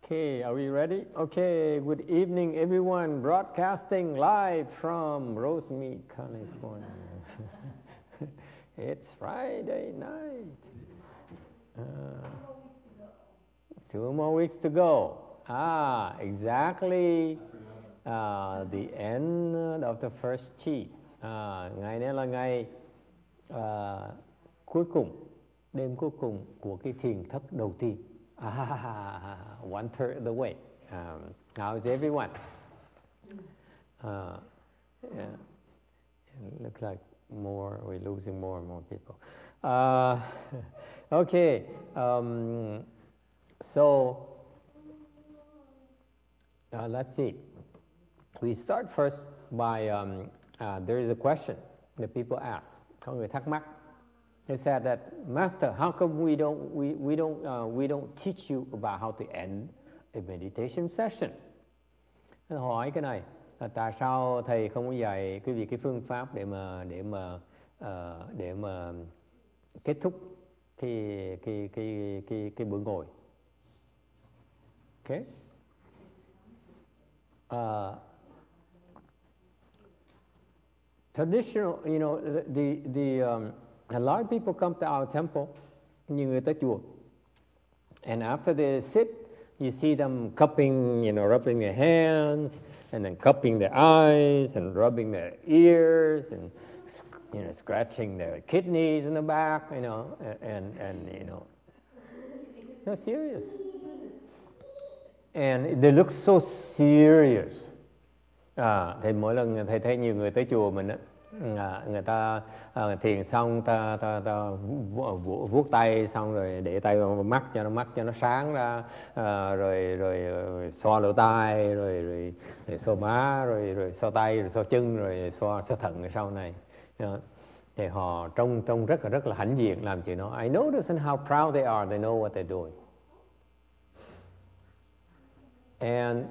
Okay, are we ready? Okay, good evening everyone, broadcasting live from Rosemead, California. It's Friday night. 2 more weeks to go. Exactly the end of the first cheat. Ngày này là ngày cuối cùng, đêm cuối cùng của cái thiền thất đầu tiên. 1/3 of the way. How's everyone? Yeah. It looks like we're losing more and more people. Okay. So let's see. We start first by there is a question that people ask. Có người thắc mắc. They said that, Master, how come we don't teach you about how to end a meditation session? Nó hỏi cái này là tại sao thầy không có dạy quý vị cái phương pháp để mà kết thúc cái bữa ngồi? Okay. Traditional, you know, a lot of people come to our temple, nhiều người tới chùa, and after they sit, you see them cupping, rubbing their hands, and then cupping their eyes, and rubbing their ears, and scratching their kidneys in the back, and they're serious, and they look so serious. Thì mỗi lần thầy thấy nhiều người tới chùa mình á, người ta thiền xong ta vuốt tay xong rồi để tay vào mắt cho nó sáng ra, rồi xoa lỗ tai, rồi xoa má, rồi xoa tay, rồi xoa chân, rồi xoa thận ở sau này. Thì họ trông rất là hãnh diện làm chuyện đó. I notice how proud they are. They know what they're doing. And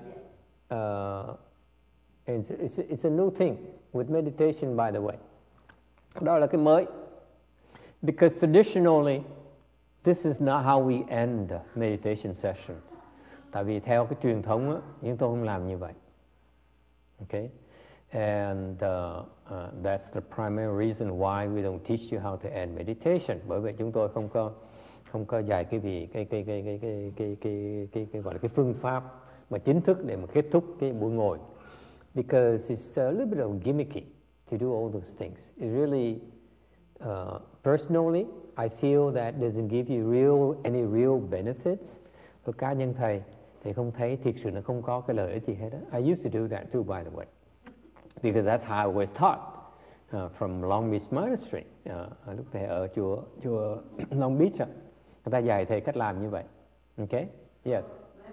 it's a new thing with meditation, by the way. Đó là cái mới. Because traditionally, this is not how we end a meditation session. Tại vì theo cái truyền thống á, chúng tôi không làm như vậy. Okay? And that's the primary reason why we don't teach you how to end meditation. Bởi vậy chúng tôi không có dạy cái gọi là cái phương pháp mà chính thức để mà kết thúc cái buổi ngồi. Because it's a little bit of gimmicky to do all those things. It really, personally, I feel that doesn't give you any real benefits. Tôi cá nhân thầy không thấy thiệt sự nó không có cái lợi ích gì hết á. I used to do that too, by the way, because that's how I was taught from Long Beach Monastery. Lúc thầy ở chùa Long Beach, người ta dạy thầy cách làm như vậy. Okay? Yes.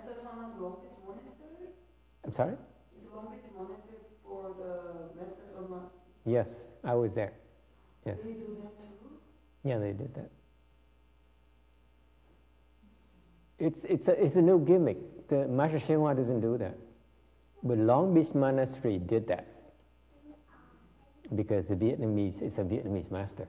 I'm sorry? Yes, I was there. Yes. They do that too? Yeah, they did that. It's a new gimmick. The Master Hsien Hoa doesn't do that, but Long Beach Monastery did that because the Vietnamese is a Vietnamese master.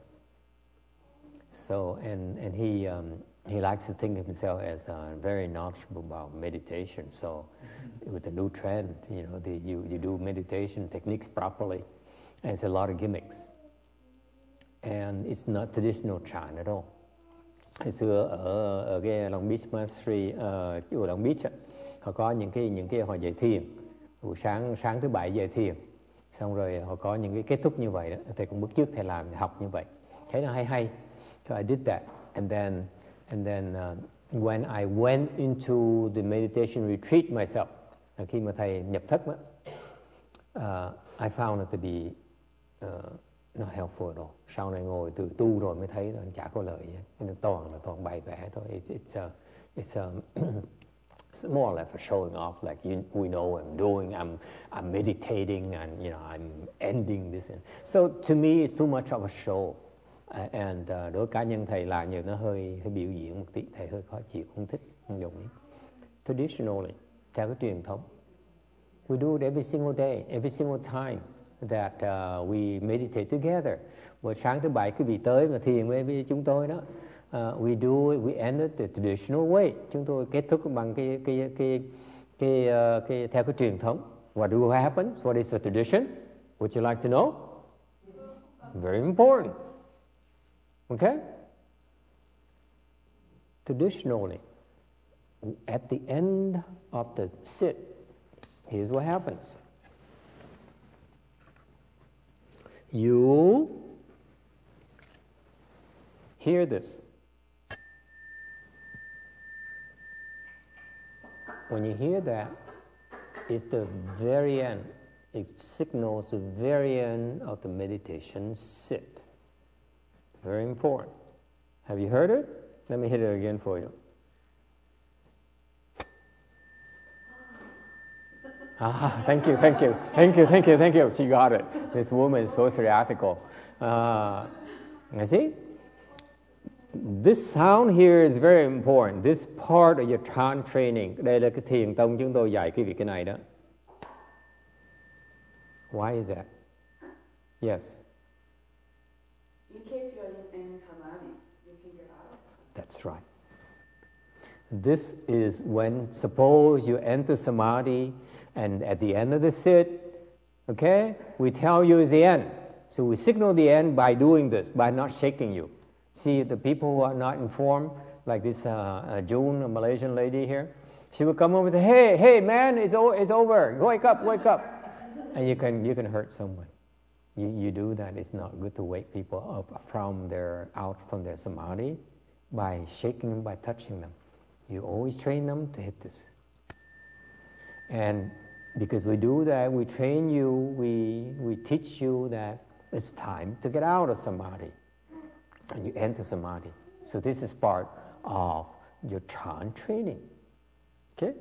So and he likes to think of himself as very knowledgeable about meditation. So with the new trend, you do meditation techniques properly. And it's a lot of gimmicks. And it's not traditional Chan at all. Hồi xưa ở cái Long Beach Monastery, chùa Long Beach, họ có những cái họ dạy thiền. Buổi sáng thứ bảy dạy thiền. Xong rồi họ có những cái kết thúc như vậy đó. Thầy cũng bước trước thầy làm, thầy học như vậy. Thấy nó hay. So I did that. And then when I went into the meditation retreat myself, khi mà thầy nhập thất đó, I found it to be not helpful at all. Sau này ngồi từ tu rồi mới thấy là chả có lợi gì. Nó toàn bày vẽ thôi. It's more or less a showing off, like we know what I'm doing. I'm meditating, and I'm ending this. So to me, it's too much of a show. And đối cá nhân thầy làm nhiều nó hơi biểu diễn một tí, thầy hơi khó chịu, không thích, không dùng. Traditionally, theo cái truyền thống, we do it every single day, every single time that we meditate together. Buổi sáng thứ bảy quý vị tới mà thiền với chúng tôi đó, we end it the traditional way. Chúng tôi kết thúc bằng theo cái truyền thống. What do happens? What is the tradition? Would you like to know? Very important. Okay? Traditionally, at the end of the sit, here's what happens. You hear this. When you hear that, it's the very end. It signals the very end of the meditation sit. Very important. Have you heard it? Let me hit it again for you. Thank you. She got it. This woman is so theatrical. You see? This sound here is very important. This part of your Chan training. Đây là cái thiền tông chúng tôi dạy cái này đó. Why is that? Yes. In case you are in samadhi, you can get out of samadhi. That's right. This is when, suppose you enter samadhi, and at the end of the sit, okay, we tell you it's the end. So we signal the end by doing this, by not shaking you. See, the people who are not informed, like this June, a Malaysian lady here, she would come over and say, hey man, it's over, wake up. And you can hurt someone. You do that. It's not good to wake people up out from their samadhi by shaking them, by touching them. You always train them to hit this. And because we do that, we train you, we teach you that it's time to get out of samadhi. And you enter samadhi. So this is part of your Chan training. Okay?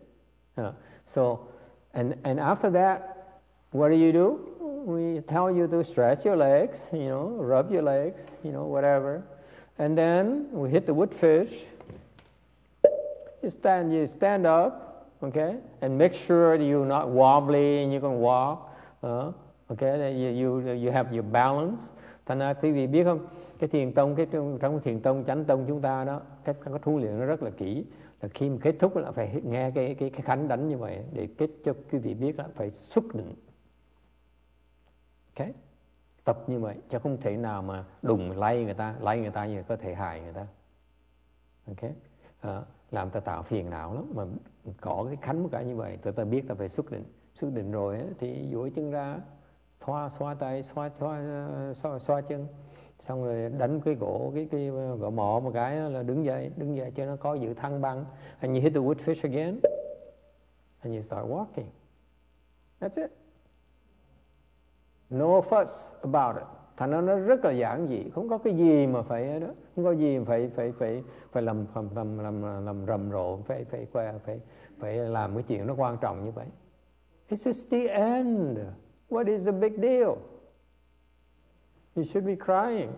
And after that, what do? We tell you to stretch your legs, rub your legs, whatever. And then we hit the wood fish. You stand up, okay? And make sure that you're not wobbly and you can walk. Okay? That you have your balance. Thành ra quý vị biết không? Cái thiền tông, trong thiền tông, chánh tông chúng ta đó, cái tu luyện nó rất là kỹ. Là khi mà kết thúc là phải nghe cái khánh đánh như vậy để kết cho quý vị biết là phải xuất định. Okay? Tập như vậy, chứ không thể nào mà đùng lay người ta như có thể hại người ta. Okay? Làm ta tạo phiền não lắm, mà có cái khánh một cái như vậy, ta biết ta phải xuất định rồi ấy, thì duỗi chân ra, xoa tay, xoa chân, xong rồi đánh cái gỗ mỏ một cái là đứng dậy cho nó có giữ thăng bằng, and you hit the wood fish again, and you start walking. That's it. No fuss about it. Thành ra nó rất là giản dị, không có cái gì mà phải đó, không có gì mà phải làm rầm rộ, phải làm cái chuyện nó quan trọng như vậy. This is the end. What is the big deal? You should be crying.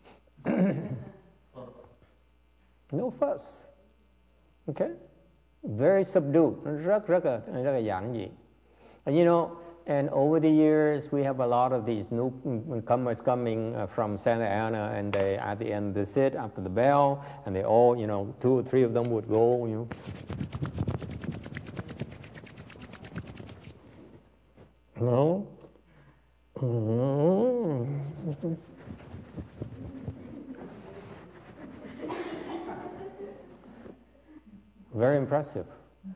No fuss. Okay? Very subdued. Rất là giản dị. And and over the years, we have a lot of these newcomers coming from Santa Ana, and they, at the end, they sit after the bell, and they all, 2 or 3 of them would go, No? Very impressive.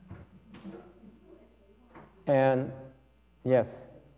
And yes.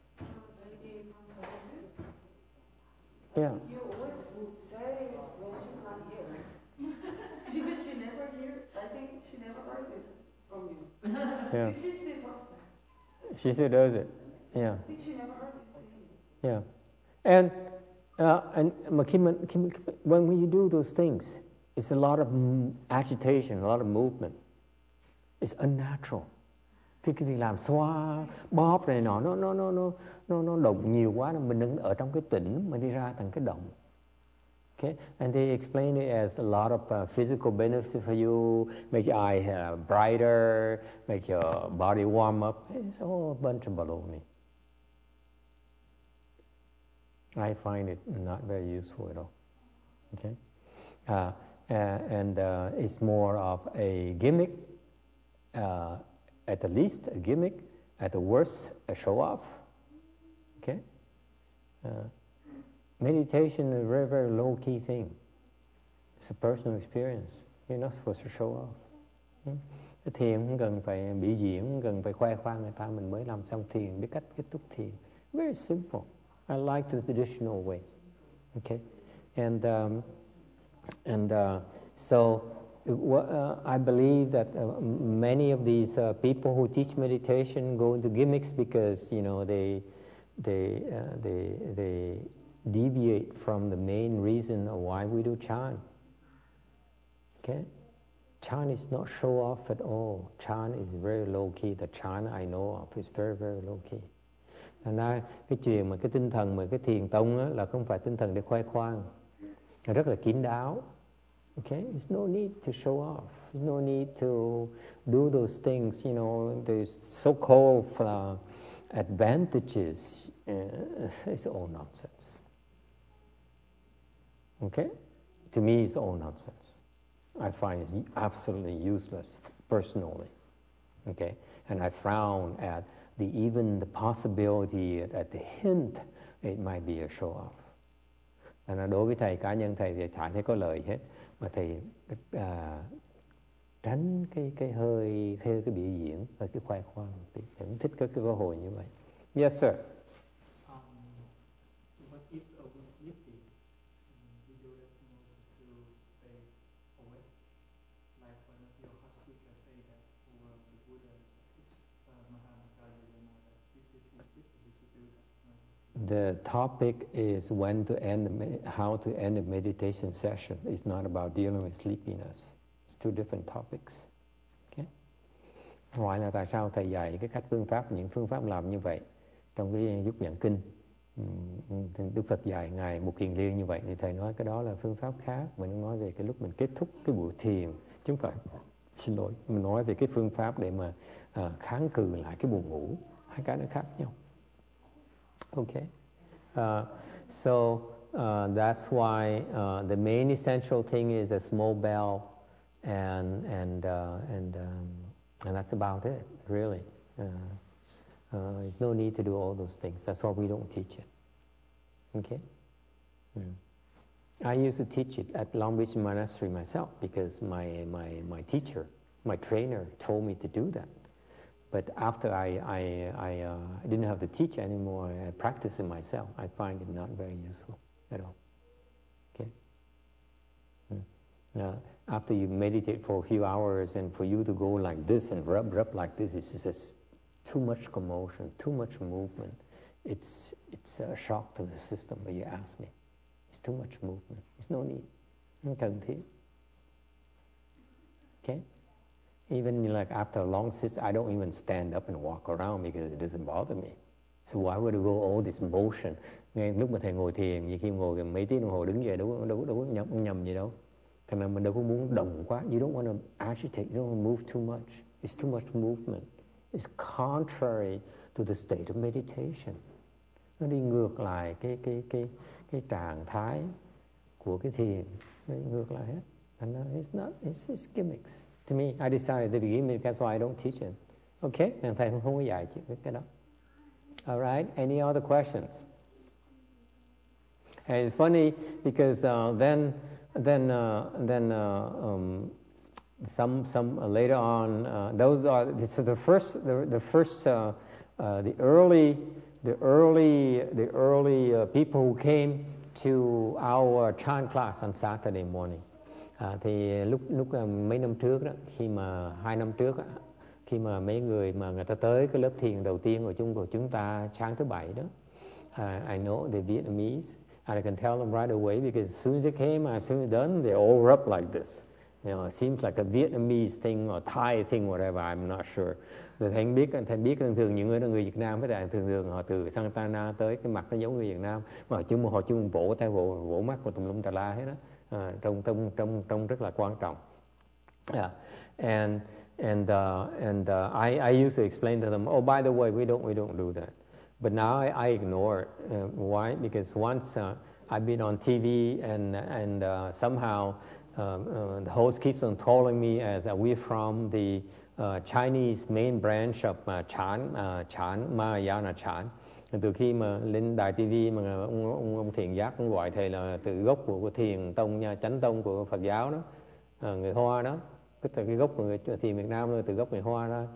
Yeah. You always say when she's not here. Because she never hears. I think she never heard it from you. Yeah. She still does that. She still does it. Yeah. I think she never heard you say it. Yeah. And when you do those things, it's a lot of agitation, a lot of movement. It's unnatural. Khi quý vị làm xoa, bóp này nọ, nó động nhiều quá, mình đứng ở trong cái tĩnh mà đi ra thành cái động. Okay? And they explain it as a lot of physical benefits for you, make your eye brighter, make your body warm up. It's all a bunch of baloney. I find it not very useful at all. Okay? and it's more of a gimmick, at the least a gimmick, at the worst a show-off. Okay, meditation is a very, very low-key thing. It's a personal experience. You're not supposed to show off. Cái thiền không cần phải biểu diễn, không cần phải khoe khoang người ta mình mới làm xong thiền, biết cách kết thúc thiền. Very simple. I like the traditional way. Okay, and so I believe that many of these people who teach meditation go into gimmicks because they deviate from the main reason of why we do Chan. Okay, Chan is not show off at all. Chan is very low key. The Chan I know of is very, very low key. Thành ra cái chuyện mà cái tinh thần mà cái thiền tông á, là không phải tinh thần để khoe khoang, rất là kín đáo. Okay, there's no need to show off. There's no need to do those things. There's so-called advantages. It's all nonsense. Okay, to me, it's all nonsense. I find it absolutely useless personally. Okay, and I frown at even the possibility, at the hint it might be a show-off. And đối với thầy, cá nhân thầy thì chả thấy có lợi hết, mà thầy tránh cái hơi theo cái biểu diễn và cái khoe khoang, thầy không thích cái cơ hội như vậy. Yes, sir. What if we sleepy? We do it in order to stay awake. Like one of your hot seekers say that, or the Buddha Mahamudra Yamada, if you feel sleepy, you should do that. The topic is how to end a meditation session. It's not about dealing with sleepiness. It's two different topics. Okay? Hỏi là tại sao thầy dạy cái cách những phương pháp làm như vậy trong cái Giúp Nhận Kinh. Đức Phật dạy Ngài Mục Kiền Liên như vậy thì thầy nói cái đó là phương pháp khác. Mình nói về cái lúc mình kết thúc cái buổi thiền, chứ không phải, xin lỗi, mình nói về cái phương pháp để mà kháng cự lại cái buồn ngủ. Hai cái nó khác nhau. Okay, so that's why the main essential thing is a small bell, and that's about it, really. There's no need to do all those things. That's why we don't teach it. Okay. I used to teach it at Long Beach Monastery myself because my teacher, my trainer, told me to do that. But after I didn't have to teach anymore, I practice it myself. I find it not very useful at all. Okay. After you meditate for a few hours, and for you to go like this and rub like this, it's just too much commotion, too much movement. It's a shock to the system. But you ask me, it's too much movement. There's no need. Không cần thiết. Okay. Even like after a long sit, I don't even stand up and walk around because it doesn't bother me. So why would I go all this motion? Ngay lúc mà thầy ngồi thiền, như khi ngồi mấy tiếng đồng hồ đứng dậy đâu có nhầm gì đâu. Thành ra mình đâu có muốn động quá. You don't want to agitate. You don't want to move too much. It's too much movement. It's contrary to the state of meditation. Nó đi ngược lại cái trạng thái của cái thiền. Nó đi ngược lại hết. And it's gimmicks. To me, I decided at the beginning, that's why I don't teach it. Okay? And thầy không có dạy cái đó. All right? Any other questions? And it's funny because then some later on, those are so the early people who came to our chant class on Saturday morning. Thì lúc mấy năm trước đó, khi mà 2 năm trước đó, khi mà mấy người mà người ta tới cái lớp thiền đầu tiên của chúng ta sáng thứ Bảy đó, I know the Vietnamese, and I can tell them right away because as soon as they came, as soon as they're done, they all rub like this. It seems like a Vietnamese thing or Thai thing, whatever. I'm not sure. Thầy biết thường những người Việt Nam với thường họ từ Santana tới cái mặt nó giống người Việt Nam, mà họ chung vỗ tay vỗ mắt của tùm lum tà la hết đó. Trông rất là quan trọng. Yeah. And I used to explain to them, oh, by the way, we don't do that. But now I ignore it. Why? Because once I've been on TV and somehow the host keeps on calling me as we're from the Chinese main branch of Chan, Mahayana Chan. Từ khi mà lên đài TV mà ông Thiền Giác ông gọi thầy là từ gốc của Thiền Tông nha, Chánh Tông của Phật giáo đó, người Hoa đó, tức là cái gốc của người Thiền Việt Nam thôi, từ gốc người Hoa ra.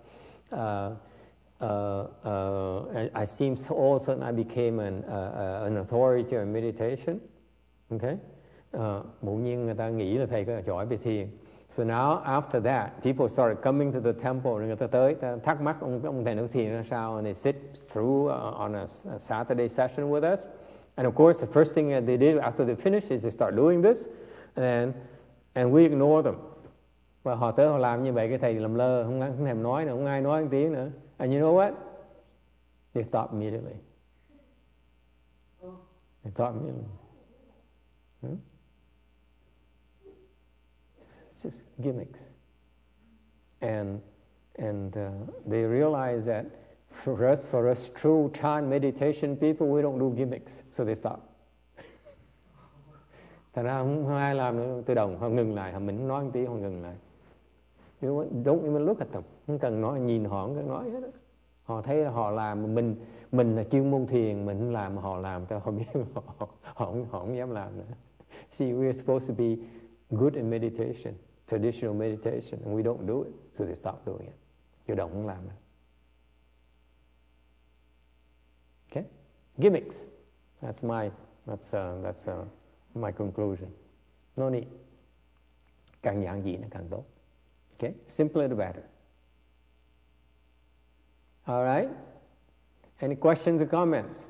I seem so all of a sudden I became an authority on meditation. Okay, bỗng nhiên người ta nghĩ là thầy có giỏi về thiền. So now after that, people started coming to the temple. Người ta tới thắc mắc ông thầy nói thiền ra sao, and they sit through on a Saturday session with us. And of course, the first thing that they did after they finished is they start doing this, and we ignore them. Và họ tới họ làm như vậy, cái thầy làm lơ, không thèm nói nữa, không ai nói một tiếng nữa. And you know what? They stop immediately. They stop immediately. It's just gimmicks. And they realize that for us true Chan meditation people, we don't do gimmicks, so they stop. Thành ra không ai làm nữa, tự động họ ngừng lại, mình không nói một tí họ ngừng lại. You don't even look at them, không cần nói, nhìn họ không cần nói hết đó. Họ thấy họ làm, mình là chuyên môn thiền, mình không làm mà họ làm, cho họ biết họ không dám làm nữa. See, we're supposed to be good in meditation, traditional meditation, and we don't do it, so they stop doing it. Tự động không làm nữa. Okay, gimmicks. That's my conclusion. No need. Càng giản dị nó càng tốt. Okay, simpler the better. All right. Any questions or comments?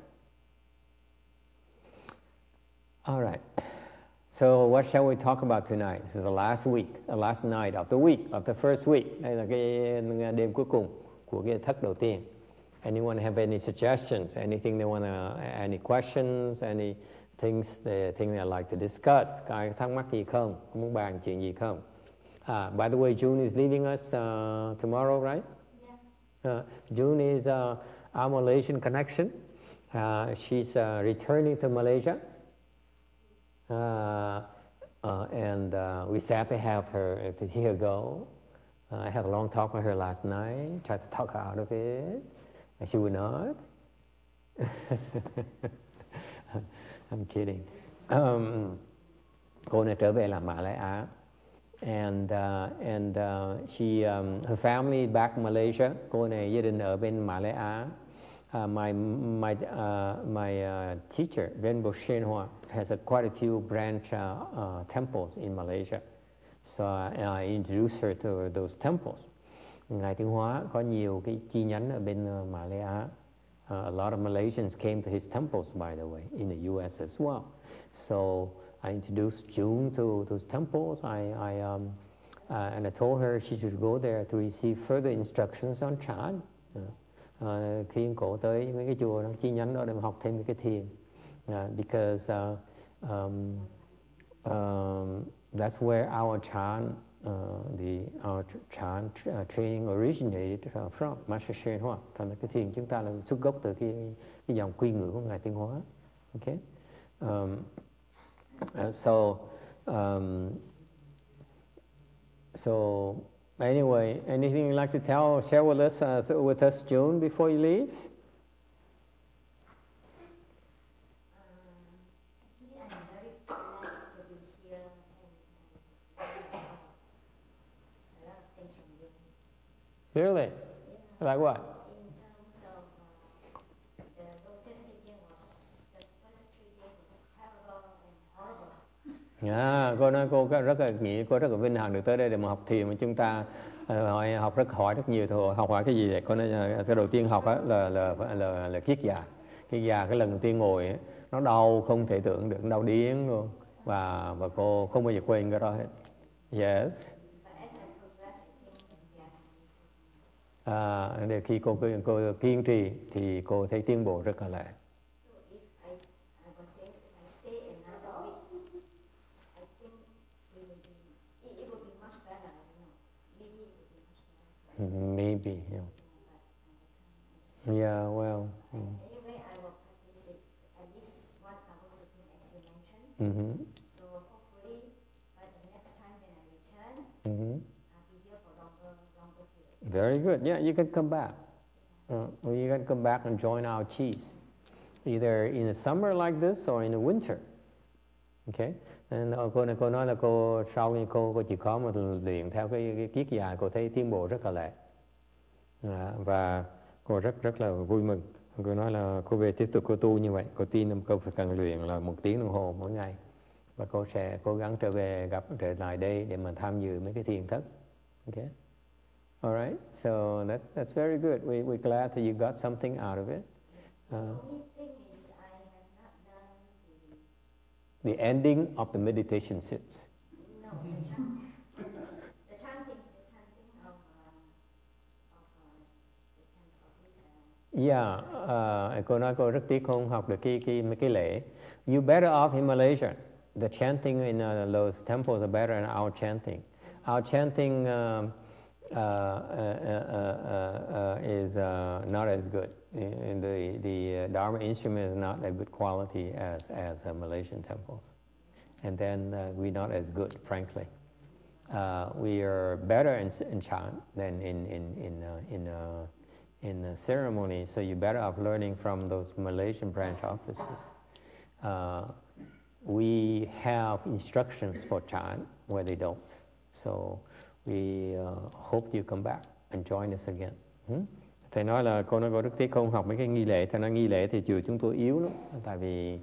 All right. So what shall we talk about tonight? This is the last week, the last night of the week, of the first week. Đây là cái đêm cuối cùng của cái thất đầu tiên. Anyone have any suggestions? Anything they want to, any questions? Any things they like to discuss? Có ai thắc mắc gì không? Có muốn bàn chuyện gì không? By the way, June is leaving us tomorrow, right? Yeah. June is our Malaysian connection. She's returning to Malaysia. And we sad to have her, to see her go. I had a long talk with her last night, tried to talk her out of it, and she would not. I'm kidding. Cô này trở về làm Mã Lai Á. And her family back in Malaysia. Cô này gia đình ở bên Mã Lai Á. My teacher, Venbo Shen Hoa, has quite a few branch temples in Malaysia. So I introduced her to those temples. Ngài Tiến Hóa có nhiều cái chi nhánh ở bên Mã Lai Á. A lot of Malaysians came to his temples, by the way, in the U.S. as well. So I introduced June to those temples. And I told her she should go there to receive further instructions on Chan. Khi cổ tới mấy cái chùa đó, chi nhánh đó để mà học thêm cái thiền. Because that's where our Chan, our Chan training originated from, Master Shen Hoa. Thành ra cái thiền chúng ta là xuất gốc từ cái dòng quy ngữ của Ngài Tiến Hóa. Okay. So anyway, anything you'd like to share with us, June, before you leave? I'm very blessed to be here and a lot of things from you. Really? Yeah. Like what? In terms of the lotus teaching the first 3 days was terrible and horrible. Cô nói cô rất là vinh hạnh được tới đây để mà học thiền, mà chúng ta hỏi rất nhiều. Học hỏi cái gì vậy? Cô nói cái đầu tiên học là kiết già. Kiết già cái lần đầu tiên ngồi ấy, nó đau không thể tưởng được, đau điếng luôn, và cô không bao giờ quên cái đó hết. Yes. Để khi cô kiên trì thì cô thấy tiến bộ rất là lẹ. Maybe, yeah. Yeah, well. Anyway, I will practice it at least 1 hour sitting as you mentioned. Mm-hmm. So hopefully by the next time Very good. Yeah, you can come back. You can come back and join our cheese, either in the summer like this or in the winter. Okay. Nên cô nói là cô sau khi cô chịu khó mà luyện theo cái kiết dài, cô thấy tiến bộ rất là lẹ. Và cô rất là vui mừng. Cô nói là cô về tiếp tục cô tu như vậy. Cô tin là cô phải cần luyện là 1 tiếng đồng hồ mỗi ngày. Và cô sẽ cố gắng trở lại đây để mà tham dự mấy cái thiền thất. Okay. All right. So that's very good. We're glad that you got something out of it. The only thing is I have not done The ending of the meditation sits. the chanting of the temple this. Yeah, cô nói cô rất tiếc không học được mấy cái lễ. You better off in Malaysia. The chanting in those temples are better than our chanting. Our chanting is not as good. The Dharma instrument is not a good quality as Malaysian temples, and then we're not as good, frankly. We are better in chant than in ceremony. So you better off learning from those Malaysian branch offices. We have instructions for chant where they don't. So we hope you come back and join us again. Thầy nói là cô nói cô rất tiếc không học mấy cái nghi lễ. Thầy nói nghi lễ thì chùa chúng tôi yếu lắm. Tại vì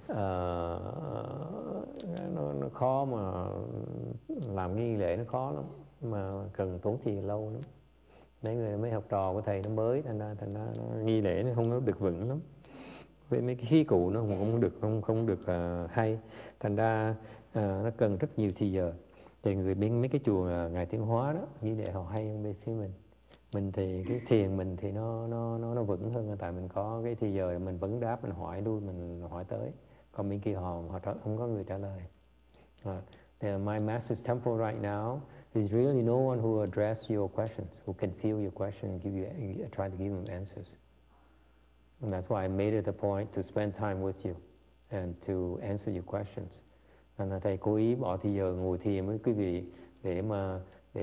nó khó mà làm nghi lễ, nó khó lắm. Mà cần tốn tiền lâu lắm. Mấy học trò của thầy nó mới, thành ra nghi lễ nó không có được vững lắm. Với mấy cái khí cụ nó không được hay. Thành ra nó cần rất nhiều thì giờ. Thì người bên mấy cái chùa Ngài Tiến Hóa đó, nghi lễ họ hay hơn bên phía mình. Mình thì cái thiền mình thì nó vững hơn, tại mình có cái thì giờ mình vấn đáp, mình hỏi đuôi, mình hỏi tới. Còn bên kia họ không có người trả lời. My master's temple right now, there's really no one who address your questions, who can feel your question and try to give them answers. And that's why I made it a point to spend time with you and to answer your questions. Nên là thầy cố ý bỏ thì giờ ngồi thiền với quý vị để mà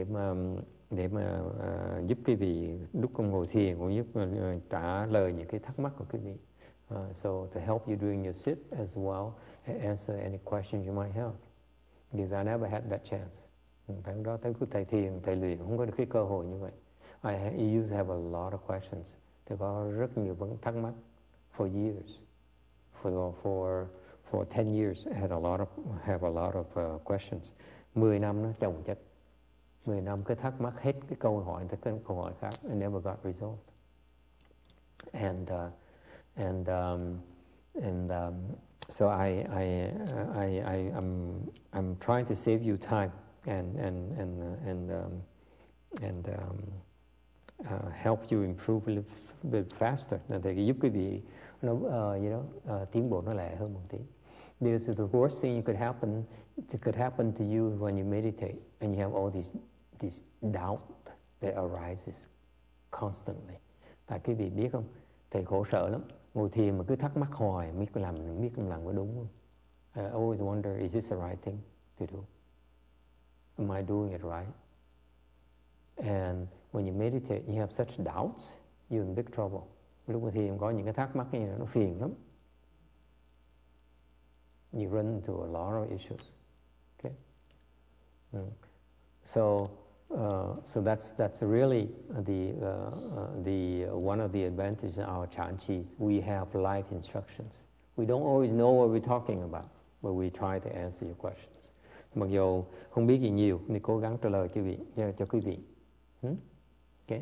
giúp quý vị lúc con ngồi thiền cũng giúp trả lời những cái thắc mắc của quý vị. So to help you during your sit as well and answer any questions you might have. Because I never had that chance. Tháng đó tới thầy thiền, thầy luyện không có được cái cơ hội như vậy. I used to have a lot of questions. Tôi có rất nhiều vấn thắc mắc for years. For 10 years, I have a lot of questions. 10 năm nó chồng chất. 10 năm cứ thắc mắc hết cái câu hỏi tới cái câu hỏi khác. I never got resolved. So I'm trying to save you time and help you improve a little bit faster. Để giúp quý vị tiến bộ nó lẹ hơn một tí. Because the worst thing could happen to you when you meditate and you have all these doubt that arises constantly. Tại quý vị biết không, thầy khổ sở lắm. Ngồi thiền mà cứ thắc mắc hoài, biết làm có đúng không? I always wonder, is this the right thing to do? Am I doing it right? And when you meditate, you have such doubts, you're in big trouble. Lúc mà thiền có những cái thắc mắc như này, nó phiền lắm. You run into a lot of issues. Okay. So that's really the one of the advantages of our Chanchis. We have live instructions. We don't always know what we're talking about, but we try to answer your questions. Mặc dù không biết gì nhiều, nhưng cố gắng trả lời cho quý vị. Okay.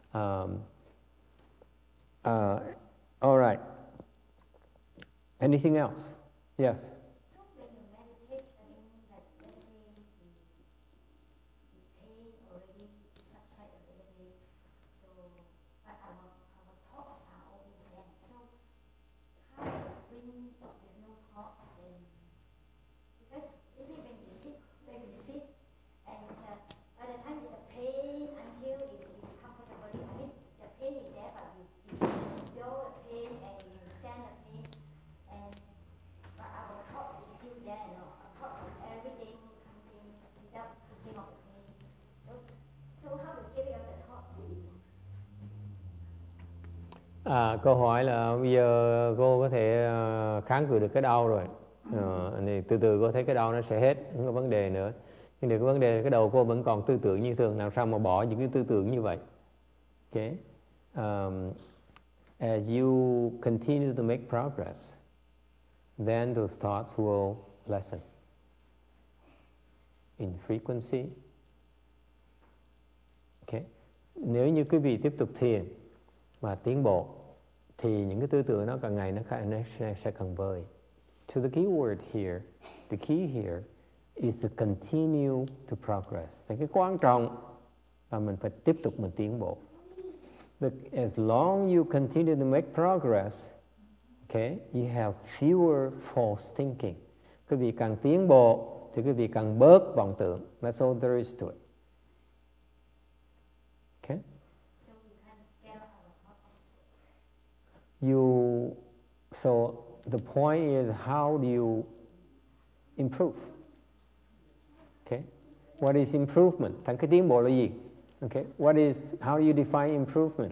All right. Anything else? Yes. So when you meditate, I mean, like let's say the pain already subside a little bit, so but our thoughts are always there. So how to bring up the no thoughts and because you see when we sit and by the time the pain until it's comfortable, I mean the pain is there, but we feel the pain and we understand the pain and but our thoughts Câu hỏi là bây giờ cô có thể kháng cự được cái đau rồi, thì từ từ cô thấy cái đau nó sẽ hết, không có vấn đề nữa. Nhưng cái vấn đề là cái đầu cô vẫn còn tư tưởng như thường, làm sao mà bỏ những cái tư tưởng như vậy. Okay. As you continue to make progress, then those thoughts will lessen in frequency. Okay. Nếu như quý vị tiếp tục thiền và tiến bộ, thì những cái tư tưởng nó càng ngày nó sẽ càng vơi. So the key word here, the key here is to continue to progress. Thì cái quan trọng là mình phải tiếp tục mình tiến bộ. But as long you continue to make progress, okay, you have fewer false thinking. Quý vị càng tiến bộ thì quý vị càng bớt vọng tưởng. That's all there is to it. Okay? So we can get out of thoughts. So the point is, how do you improve? Okay? What is improvement? Thành cái tiến bộ là gì? Okay? How do you define improvement?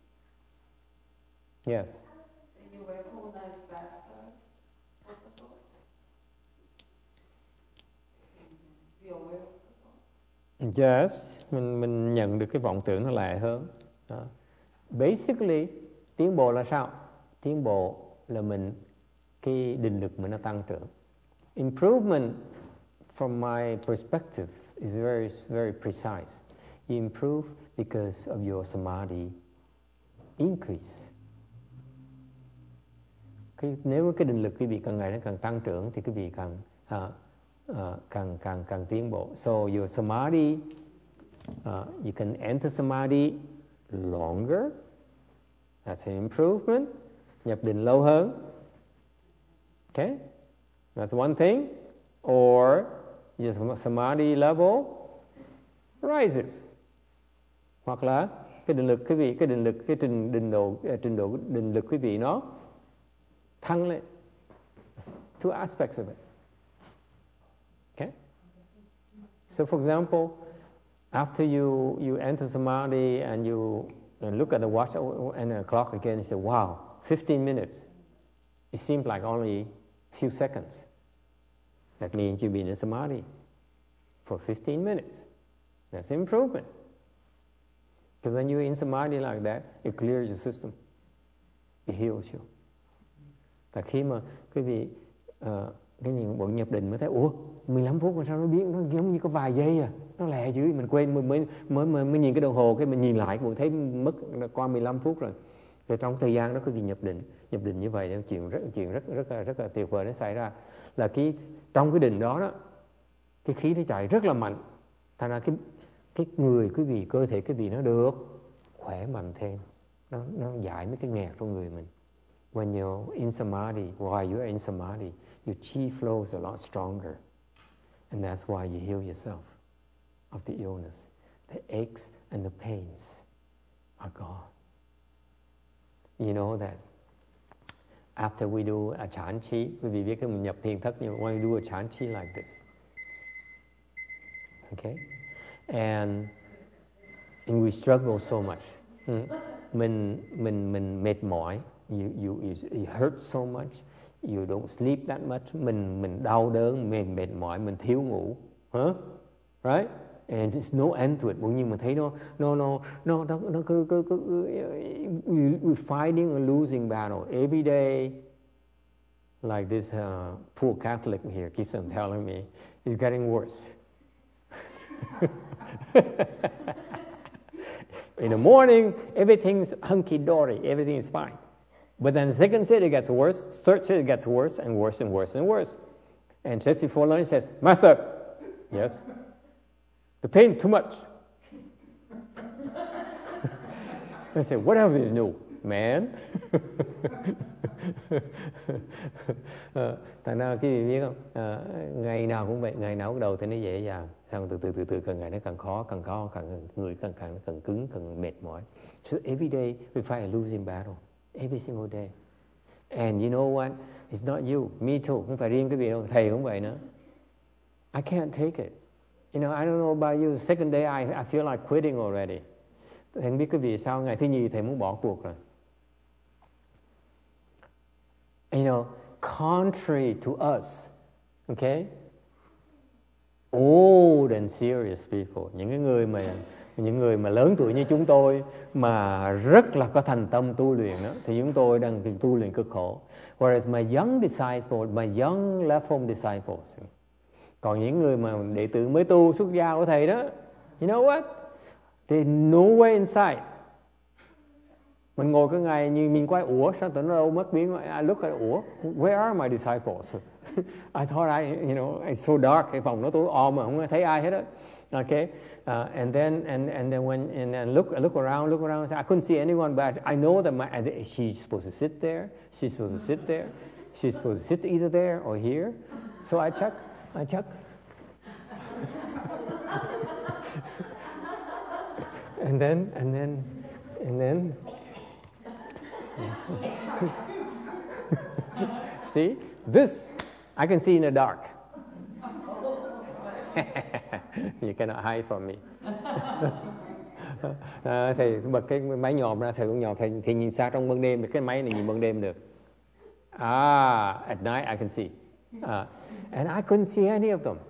Yes. And you recognize faster what the thoughts. Be aware of the thoughts. Yes, mình nhận được cái vọng tưởng nó lẹ hơn. Đó. Basically, tiến bộ là sao? Tiến bộ là cái định lực mình nó tăng trưởng. Improvement, from my perspective, is very, very precise. You improve because of your samadhi increase. Nếu cái định lực quý vị càng ngày nó càng tăng trưởng thì quý vị càng tiến bộ. So your samadhi, you can enter samadhi longer. That's an improvement. Nhập định lâu hơn. Okay? That's one thing. Or your samadhi level rises. Hoặc là cái định lực quý vị, trình độ định lực quý vị nó thăng lên. Two aspects of it. Okay? So for example, after you enter samadhi and you look at the watch and the clock again, you say, wow, 15 minutes. It seems like only a few seconds. That means you've been in samadhi for 15 minutes. That's improvement. Because when you're in samadhi like that, it clears your system. It heals you. Và khi mà quý vị cái nhìn bận nhập định mới thấy, 15 phút mà sao nó biến, nó giống như có vài giây à, nó lẹ dữ, mình quên, mới nhìn cái đồng hồ, cái mình nhìn lại mình thấy mất qua 15 phút rồi. Rồi trong thời gian đó quý vị nhập định như vậy, chuyện rất là tuyệt vời nó xảy ra, là trong cái định đó cái khí nó chạy rất là mạnh, thành ra cái người quý vị, cơ thể quý vị nó được khỏe mạnh thêm, nó giải mấy cái nghẹt trong người mình. When you're in samadhi, while you're in samadhi, your chi flows a lot stronger. And that's why you heal yourself of the illness. The aches and the pains are gone. You know that after we do a chan chi, quý vị biết cái mình nhập thiền thất, when we do a chan chi like this. Okay? And we struggle so much. Mình mệt mỏi. It hurts so much. You don't sleep that much. Mình đau đớn, mình mệt mỏi, mình thiếu ngủ. Right? And there's no end to it. Bỗng nhiên mình thấy nó cứ we're fighting a losing battle every day. Like this poor Catholic here keeps on telling me, it's getting worse. In the morning, everything's hunky-dory, everything is fine. But then the second set, it gets worse. Third set, it gets worse and worse and worse and worse. And just before lunch, says, Master, yes, the pain too much. I say, what else is new, man? Thành ra quý vị biết không, ngày nào cũng vậy, ngày nào cũng đầu thì nó dễ dàng, xong từ càng ngày nó càng khó, người càng cứng, càng mệt mỏi. So every day we fight a losing battle, every single day. And you know what? It's not you, me too. Không phải riêng quý vị đâu, thầy cũng vậy nữa. I can't take it. You know, I don't know about you. The second day I feel like quitting already. Thầy biết quý vị sao? Ngày thứ nhì thầy muốn bỏ cuộc rồi. contrary to us, okay, old and serious people, những người mà lớn tuổi như chúng tôi mà rất là có thành tâm tu luyện đó, thì chúng tôi đang tu luyện cực khổ. Whereas my young disciples, my young left home disciples, còn những người mà đệ tử mới tu xuất gia của thầy đó, you know what? They nowhere inside. Mình ngồi cái ngày như mình quay, ủa sao tụi nó đâu mất biến? I look at, ủa where are my disciples? I thought it's so dark, cái phòng nó tối om mà không thấy ai hết á. Okay, and then look around. So I couldn't see anyone, but I know that she's supposed to sit there. She's supposed to sit there. She's supposed to sit either there or here. So I check. and then. See, this I can see in the dark. You cannot hide from me. Thầy bật cái máy nhòm ra, thầy cũng nhòm, thầy nhìn xa trong ban đêm, cái máy này nhìn ban đêm được. At night I can see. And I couldn't see any of them.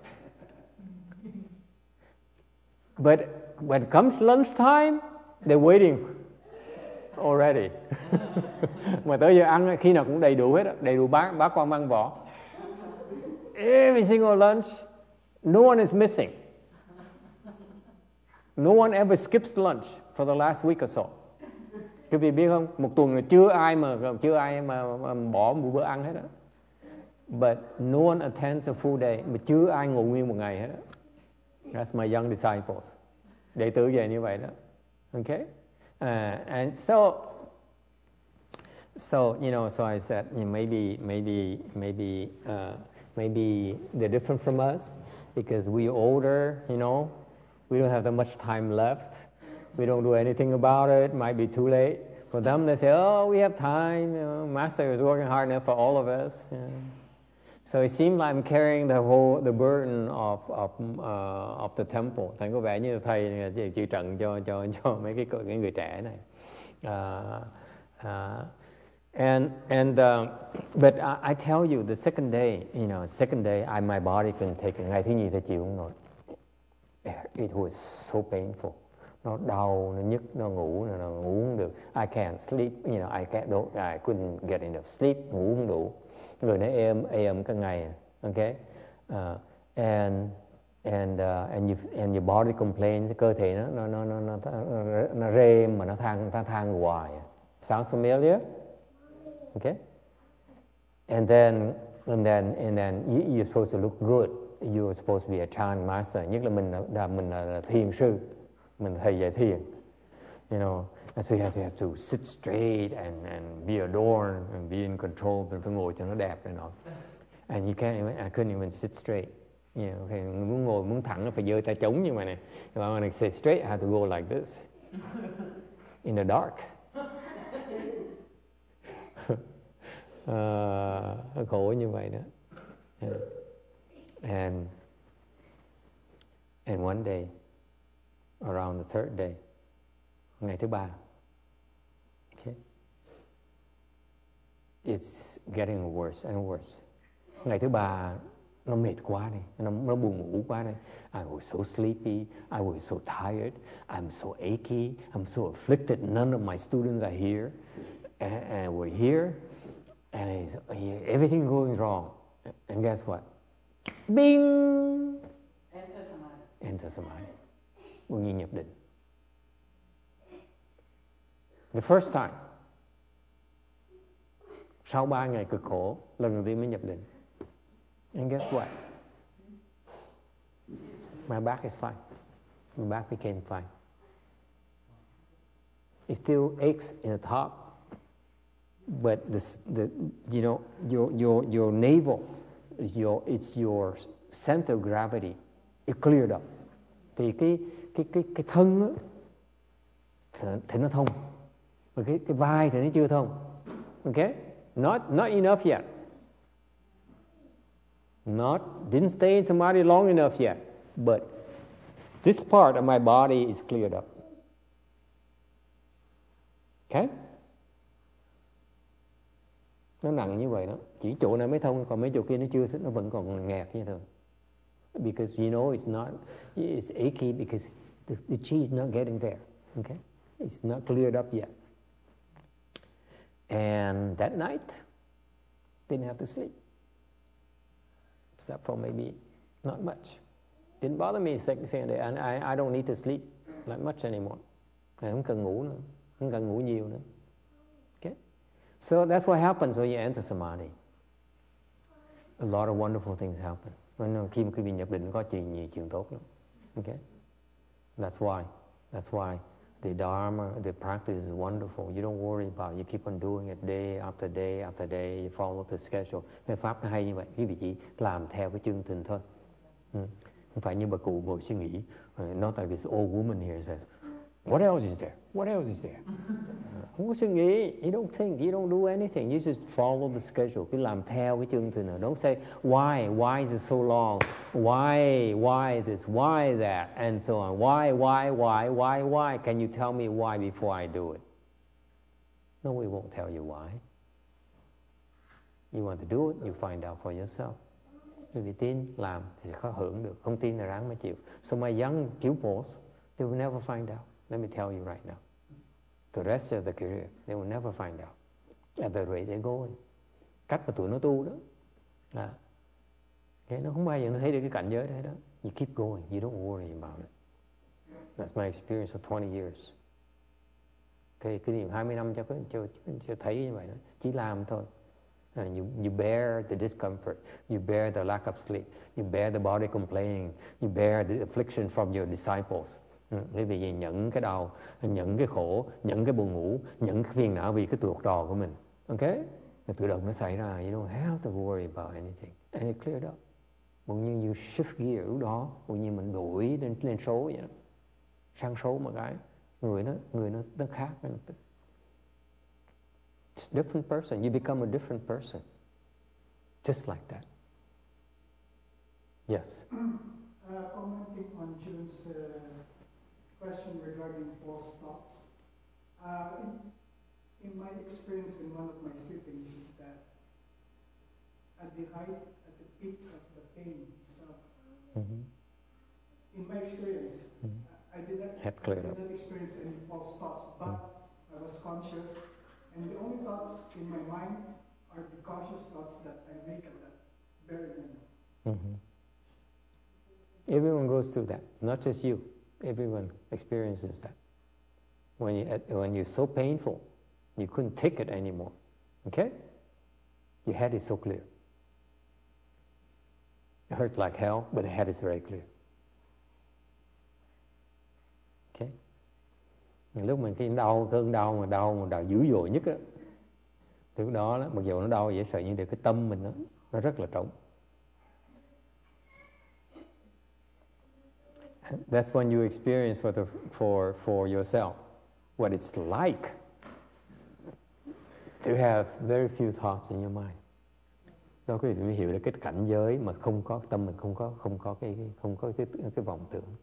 But when it comes lunchtime, they're waiting already. Mà tới giờ ăn khi nào cũng đầy đủ hết, đầy đủ bá con mang vỏ. Every single lunch, no one is missing. No one ever skips lunch for the last week or so. Quý vị biết không? Một tuần là chưa ai mà bỏ một bữa ăn hết á. But no one attends a full day. Mà chưa ai ngủ nguyên một ngày hết á. That's my young disciples. Đệ tử về như vậy đó. Okay? And so I said, maybe they're different from us because we're older, we don't have that much time left. We don't do anything about it. Might be too late. For them, they say, oh, we have time. Master is working hard enough for all of us. So it seems like I'm carrying the burden of the temple. Thầy có vẻ như thầy chịu trận cho mấy cái người trẻ này. But I tell you, the second day, my body couldn't take it. Ngày thứ nhì thầy chịu không nổi. It was so painful. Nó đau, nó nhức, nó ngủ không được. I can't sleep, I couldn't get enough sleep, ngủ không đủ. Người nó êm cả ngày, okay? And your body complains, cơ thể nó rêm mà nó than hoài. Sounds familiar? Okay? And then you're supposed to look good. You're supposed to be a chant master. Nhất là mình là thiền sư, mình thầy dạy thiền. So you have to sit straight and be adorned and be in control. Mình phải ngồi cho nó đẹp này nọ. And I couldn't even sit straight. Muốn ngồi, muốn thẳng phải giơ tay trống như vậy này. If I want to sit straight, I have to go like this. In the dark. Khổ như vậy đó. And one day, around the third day, ngày thứ ba, okay, it's getting worse and worse. Ngày thứ ba nó mệt quá đi, nó buồn ngủ quá đi. I was so sleepy, I was so tired, I'm so achy, I'm so afflicted. None of my students are here, and we're here, and everything going wrong. And guess what? Bing! Enter Samadhi. Buông nhiên nhập định. The first time. Sau 3 ngày cực khổ, lần đầu tiên mới nhập định. And guess what? My back is fine. My back became fine. It still aches in the top, but your navel, it's your center of gravity. It cleared up. Thì cái thân thì nó thông, và cái vai thì nó chưa thông. Okay? Not enough yet. Didn't stay in samadhi long enough yet. But this part of my body is cleared up. Okay? Nó nặng như vậy đó. Chỉ chỗ này mới thông, còn mấy chỗ kia nó chưa, nó vẫn còn nghẹt như thường. Because you know it's achy because the chi is not getting there. Okay? It's not cleared up yet. And that night, didn't have to sleep. Except for maybe not much. Didn't bother me second day. And I don't need to sleep that much anymore. Không cần ngủ nữa. Không cần ngủ nhiều nữa. Okay? So that's what happens when you enter samadhi. A lot of wonderful things happen. Khi mà quý vị nhập định có nhiều chuyện tốt lắm. Okay? That's why the Dharma, the practice is wonderful. You don't worry about it. You keep on doing it day after day after day. You follow the schedule. Cái pháp nó hay như vậy. Quý vị chỉ làm theo cái chương trình thôi. Không phải như bà cụ ngồi suy nghĩ. Not like this old woman here says, what else is there? What else is there? Không có suy nghĩ. You don't think. You don't do anything. You just follow the schedule. Cứ làm theo cái chương trình nào. Don't say, why is it so long? Why this? Why that? And so on. Why? Can you tell me why before I do it? No, we won't tell you why. You want to do it, you find out for yourself. Vì tin, làm thì khó hưởng được. Không tin là ráng mà chịu. So my young pupils, they will never find out. Let me tell you right now. The rest of the career, they will never find out. At the rate they're going. Cách mà tụi nó tu đó. Okay, nó không bao giờ nó thấy được cái cảnh giới đấy đó. You keep going, you don't worry about it. That's my experience for 20 years. Okay, kinh nghiệm 20 năm cho thấy như vậy đó. Chỉ làm thôi. You bear the discomfort, you bear the lack of sleep, you bear the body complaining, you bear the affliction from your disciples. Bởi vì nhận cái đau, nhận cái khổ, nhận cái buồn ngủ, nhận cái phiền não vì cái tuột trò của mình. Okay? Tự động nó xảy ra, you don't have to worry about anything. And it cleared up. Một như you shift gear lúc đó, một như mình đổi lên số vậy đó. Sang số một cái, người nó khác. It's a different person. You become a different person. Just like that. Yes? Commenting on June's question regarding false thoughts. In my experience in one of my sittings is that at the peak of the pain itself, in my experience, I did not experience any false thoughts, but I was conscious, and the only thoughts in my mind are the conscious thoughts that I make at that very moment. Everyone goes through that, not just you. Everyone experiences that. When you're so painful, you couldn't take it anymore. Okay? Your head is so clear. It hurts like hell, but the head is very clear. Okay? Lúc mình khi đau, cơn đau mà đau dữ dội nhất á, lúc đó mặc dù nó đau dễ sợ nhưng cái tâm mình nó rất là trống. That's when you experience for yourself what it's like to have very few thoughts in your mind. Đó quý vị mới hiểu được cái cảnh giới mà không có tâm mình không có cái vọng tưởng.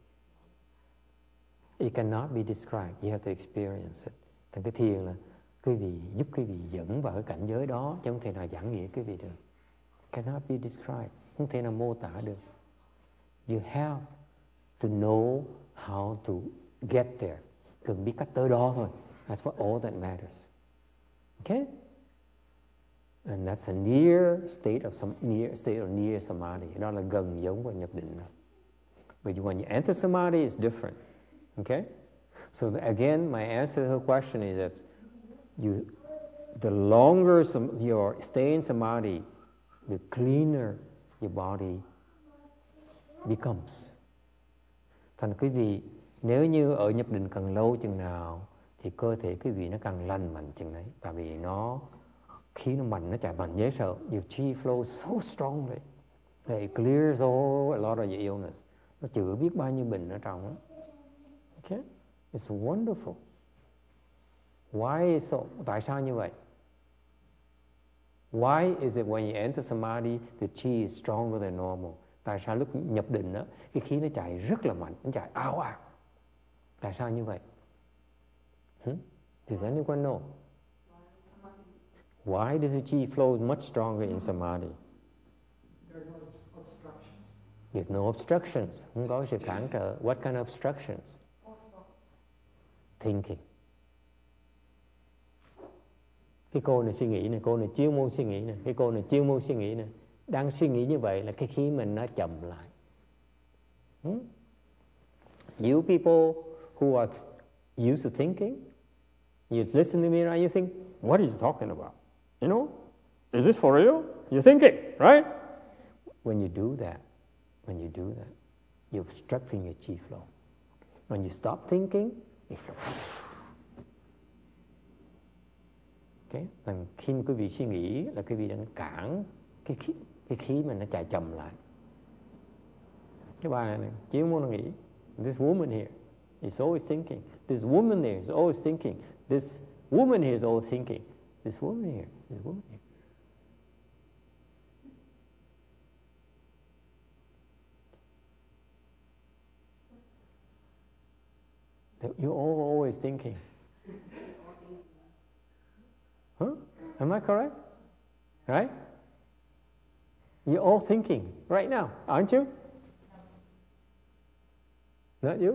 It cannot be described. You have to experience it. Thành cái thiền là quý vị giúp quý vị dẫn vào cái cảnh giới đó, chứ không thể nào giảng nghĩa quý vị được. Cannot be described. Không thể nào mô tả được. You have to know how to get there. Cần biết cách tới đó thôi. That's what all that matters. Okay? And that's a near state of near samadhi. Đó là gần giống vào nhập định. But when you enter samadhi, it's different. Okay? So again, my answer to her question is that the longer your stay in samadhi, the cleaner your body becomes. Thành quý vị, nếu như ở nhập định càng lâu chừng nào, thì cơ thể quý vị nó càng lành mạnh chừng đấy. Tại vì khí nó mạnh, nó chạy mạnh dễ sợ. Your chi flows so strongly. It clears a lot of your illness. Nó chữa biết bao nhiêu bệnh ở trong đó. Okay? It's wonderful. Why is so? Tại sao như vậy? Why is it when you enter samadhi, the chi is stronger than normal? Tại sao lúc nhập định đó, cái khí nó chạy rất là mạnh, nó chạy ào ạt? Tại sao như vậy? Does anyone know? Why does the chi flow much stronger in samadhi? There are no obstructions. There's no obstructions. Không có sự cản trở. What kind of obstructions? Thinking. Cái cô này suy nghĩ này, cô này chuyên môn suy nghĩ này, cái cô này chuyên môn suy nghĩ này. Đang suy nghĩ như vậy là cái khí mình nó chậm lại. You people who are used to thinking, you listen to me and you think, what is he talking about? You know, is this for real? You're thinking, right? When you do that, you're obstructing your chi flow. When you stop thinking, it flows. Okay? Và khi mà quý vị suy nghĩ là quý vị đang cản cái khí mình nó chạy chậm lại. Cái bà này chỉ muốn nghĩ, this woman here is always thinking. This woman there is always thinking. This woman here is always thinking. This woman here, this woman here. You're all always thinking. Huh? Am I correct? Right? You're all thinking right now, aren't you? Not you?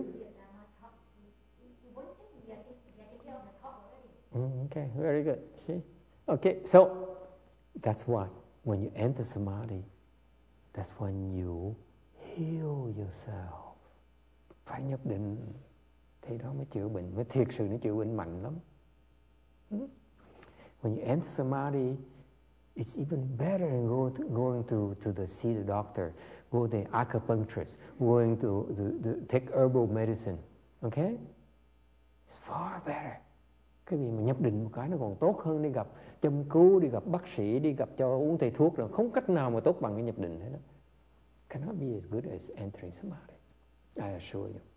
Okay, very good. See? Okay, so that's why when you enter samadhi, that's when you heal yourself. Phải nhập định thì đó mới chữa bệnh, mới thiệt sự nó chữa bệnh mạnh lắm. When you enter samadhi, it's even better than going to see the doctor, go to the acupuncturist, going to take herbal medicine. Okay? It's far better. Cái gì mà nhập định một cái nó còn tốt hơn đi gặp châm cứu, đi gặp bác sĩ, đi gặp cho uống thầy thuốc rồi. Không cách nào mà tốt bằng cái nhập định hết đó. Cannot be as good as entering samadhi. I assure you.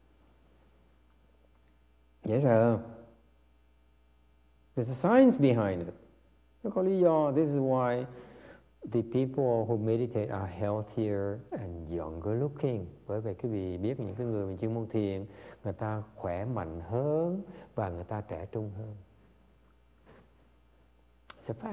Yes, sir. There's a science behind it. Nó có lý do. This is why the people who meditate are healthier and younger looking. Bởi vì quý vị biết những cái người mà chuyên môn thiền, người ta khỏe mạnh hơn và người ta trẻ trung hơn. It's a fact.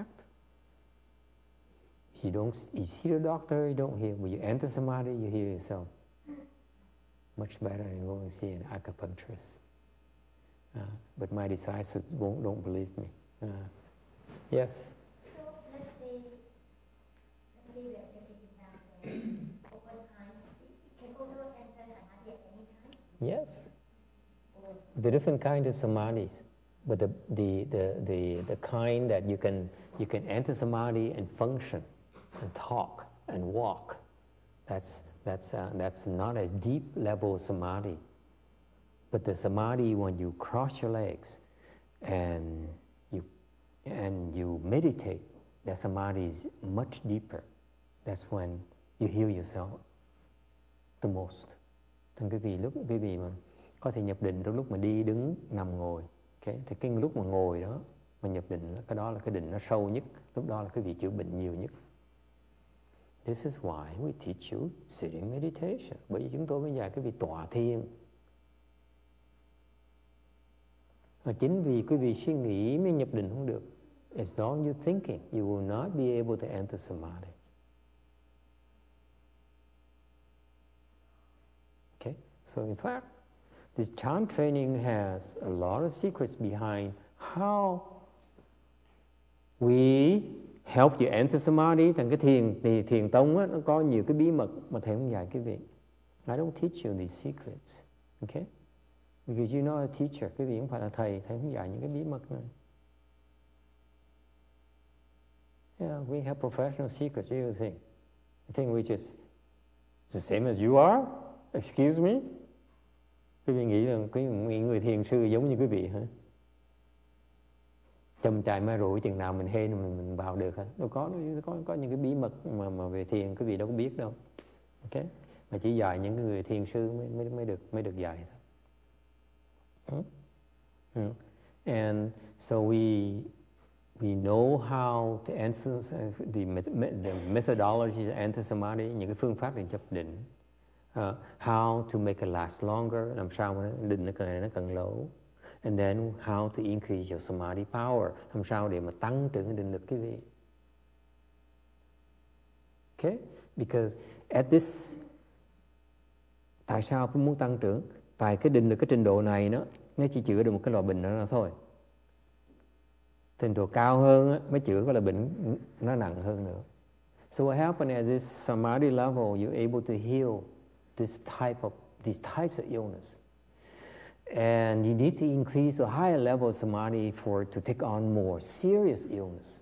You see the doctor, you don't hear. When you enter samadhi, you hear yourself. Much better than going to see an acupuncturist. But my disciples don't believe me. Yes? So let's say we are just sitting down there, open eyes. It can also enter samadhi at any time? Yes. The different kind of samadhis, but the kind that you can enter samadhi and function, and talk and walk. That's not a deep level samadhi. But the samadhi when you cross your legs and you meditate, that samadhi is much deeper. That's when you heal yourself the most. Thành quý vị mà có thể nhập định trong lúc mà đi, đứng, nằm, ngồi. Okay? Thì cái lúc mà ngồi đó mà nhập định, cái đó là cái định nó sâu nhất. Lúc đó là quý vị chữa bệnh nhiều nhất. This is why we teach you sitting meditation. Bởi vì chúng tôi mới dạy quý vị tọa thiền. Và chính vì quý vị suy nghĩ mới nhập định không được. As long as you're thinking, you will not be able to enter samadhi. Okay? So in fact, this chant training has a lot of secrets behind how we help you enter samadhi. Thành cái thiền tông á, nó có nhiều cái bí mật mà thầy không dạy quý vị. I don't teach you these secrets. Okay? Because you're not a teacher. Quý vị không phải là thầy không dạy những cái bí mật này. Yeah, we have professional secrets. You think we just the same as you are? Excuse me? Quý vị nghĩ là người thiền sư giống như quý vị hả? Châm chài ma rủi chừng nào mình hên mình vào được hả? Đâu có những cái bí mật mà về thiền quý vị đâu có biết đâu. Okay? Mà chỉ dạy những người thiền sư mới được dạy thôi. And so we know how to enter the methodology to enter samadhi, những cái phương pháp để nhập định. How to make it last longer, làm sao mà định nó càng lâu. And then how to increase your samadhi power. Làm sao để mà tăng trưởng định lực quý vị. Okay? Because at this, tại sao phải muốn tăng trưởng? Tại cái định lực cái trình độ này nó chỉ chữa được một cái loại bệnh đó thôi. Trình độ cao hơn mới chữa cái loại bệnh nó nặng hơn nữa. So what happens at this samadhi level, you're able to heal these types of illness. And you need to increase the higher level of samadhi to take on more serious illness.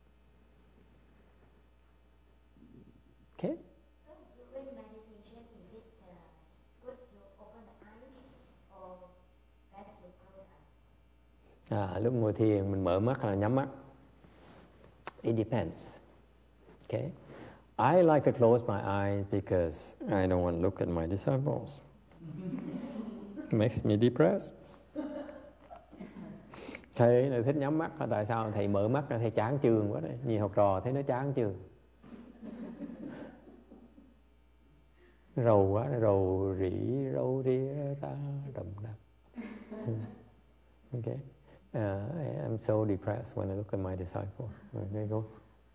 Okay? So during meditation, is it good to open the eyes or best to close eyes? Lúc ngồi thiền mình mở mắt hay là nhắm mắt? It depends. Okay? I like to close my eyes because I don't want to look at my disciples. It makes me depressed. Thầy là thích nhắm mắt, tại sao thầy mở mắt là thầy chán chường quá đấy. Nhiều học trò thấy nó chán chường. Rầu quá, rầu rĩ, râu ria ra đầm đầm. Okay. I'm so depressed when I look at my disciples. They go.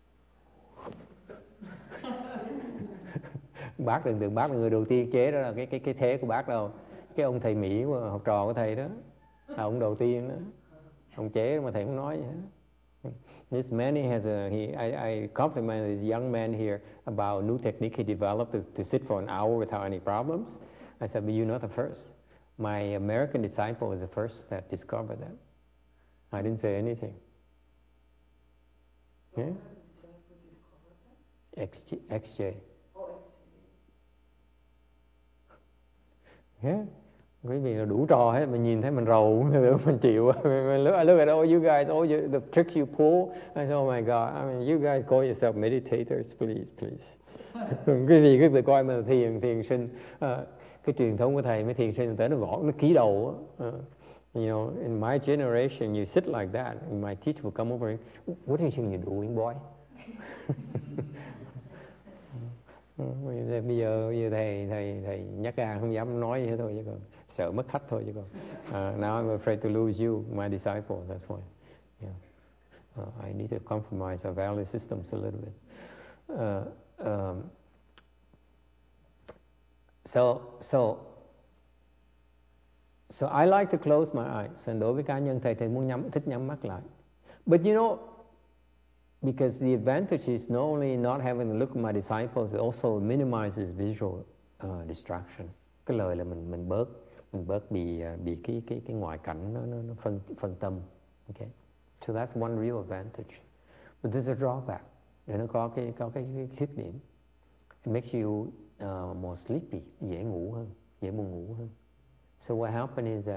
Bác đừng tưởng bác là người đầu tiên chế đó là cái thế của bác đâu. Cái ông thầy Mỹ học trò của thầy đó là ông đầu tiên đó. Ông chế mà thầy không nói vậy. This man I compliment this young man here about a new technique he developed to sit for an hour without any problems. I said, but you're not the first. My American disciple was the first that discovered that. I didn't say anything. Yeah? XJ. Yeah. Quý vị là đủ trò hết, mình nhìn thấy mình rầu, mình chịu. Look at all you guys, the tricks you pull. I said, oh my God, I mean, you guys call yourself meditators, please. Quý vị cứ tự coi mà thiền sinh. Cái truyền thống của thầy mới thiền sinh tới nó gõ, nó ký đầu. You know, in my generation, you sit like that, and my teacher will come over and, what are you doing, boy? Bây giờ thầy nhắc ra không dám nói gì hết thôi chứ còn sợ mất khách thôi chứ còn. Now I'm afraid to lose you, my disciples. That's why. Yeah. I need to compromise our value systems a little bit. So I like to close my eyes. And đối với cá nhân thầy thích nhắm mắt lại. But you know, because the advantage is not only not having to look at my disciples, but also minimizes visual distraction. Cái lời là mình bớt bị cái ngoại cảnh nó phân tâm. Okay, so that's one real advantage. But there's a drawback. Để nó có cái khuyết điểm. It makes you more sleepy, dễ buồn ngủ hơn. So what happened is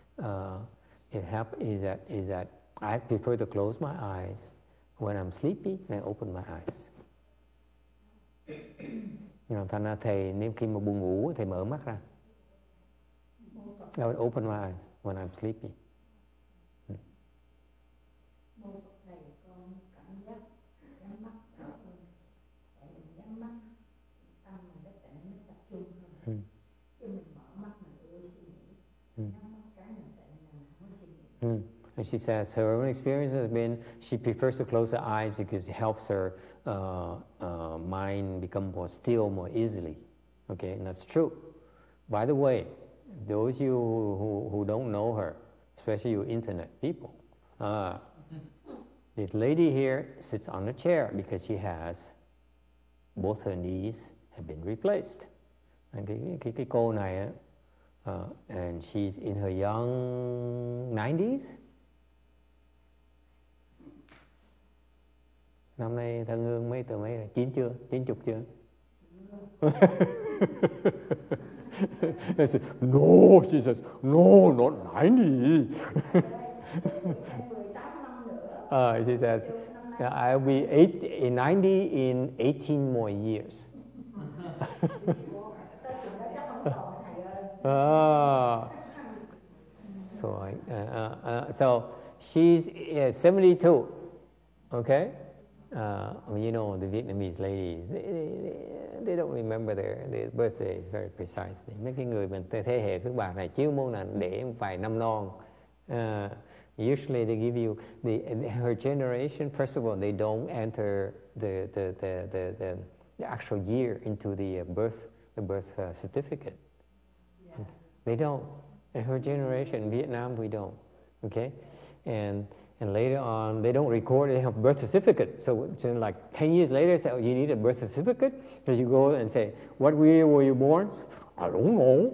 that I prefer to close my eyes. When I'm sleepy, I open my eyes. Thành ra thầy nếu khi mà buồn ngủ, thầy mở mắt ra. I would open my eyes when I'm sleepy. And she says her own experience has been she prefers to close her eyes because it helps her mind become more still more easily. Okay, and that's true. By the way, those you who don't know her, especially you internet people, this lady here sits on a chair because she has both her knees have been replaced. And cái cô này and she's in her young 90s. Năm nay thân hương mấy rồi? 90 chưa? I said, no, she says, no, not 90. She says, I'll be 90 in 18 more years. So she's 72, okay? You know, the Vietnamese ladies, they don't remember their birthdays very precisely. Mấy cái người mình thế hệ các bà này chiếu môn là để vài năm non, Usually they give you her generation. First of all, they don't enter the actual year into the birth certificate. Yeah. They don't. In her generation, in Vietnam, we don't. Okay, and later on, they don't record. They have birth certificate. So like 10 years later, say, oh, you need a birth certificate. So you go and say, what year were you born? I don't know.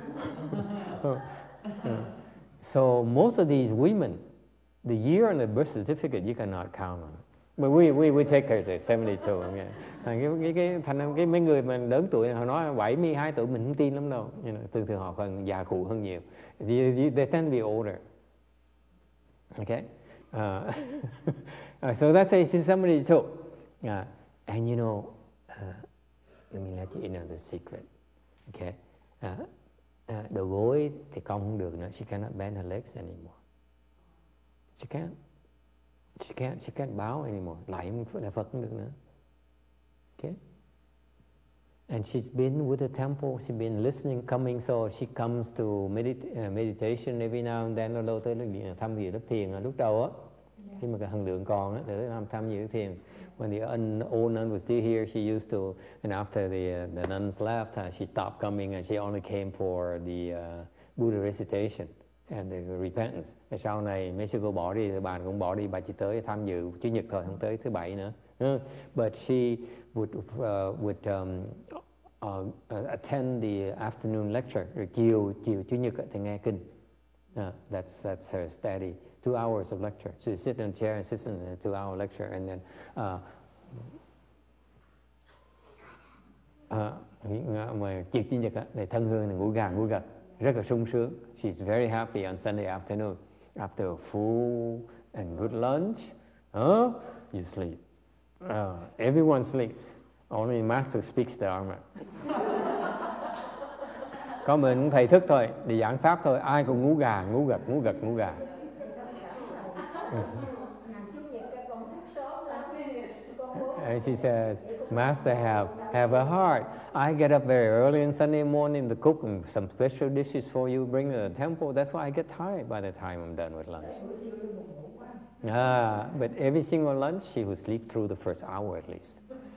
So most of these women, the year on the birth certificate you cannot count on. But we take her to 72. Okay. Cái mấy người mà lớn tuổi họ nói 72 tuổi mình không tin lắm đâu. Thường thường họ còn già cụ hơn nhiều. They tend to be older. Okay. So that's why she's 72. And you know, let me let you in on the secret. Okay. Đầu gối thì cong không được nữa. She cannot bend her legs anymore. She can't bow anymore. Lại Phật không được nữa. Okay. And she's been with the temple. She's been listening, coming. So she comes to meditation every now and then. Lâu tới thăm dự lớp thiền lúc đầu á. Khi mà cái hằng lượng còn á, thì tham dự thiền. When the old nun was still here, she used to, and after the nuns left, she stopped coming, and she only came for the Buddha recitation and the repentance. Sau này mấy sư cô bỏ đi, thì bà cũng bỏ đi, bà chỉ tới tham dự Chủ nhật thôi, không tới thứ Bảy nữa. But she would attend the afternoon lecture, rồi chiều Chủ nhật thì nghe kinh. That's her study. 2 hours of lecture. So you sit in a chair and sit in a 2-hour lecture, and then mà chiều Chủ nhật thì thân hương thì ngủ gật, rất là sung sướng. She's very happy on Sunday afternoon. After a full and good lunch, you sleep. Everyone sleeps. Only Master speaks the Dharma. Có mình thầy thức thôi, đi giảng pháp thôi, ai cũng ngủ gà. And she says, Master, have a heart. I get up very early on Sunday morning to cook some special dishes for you, bring to the temple. That's why I get tired by the time I'm done with lunch. But every single lunch, she would sleep through the first hour at least.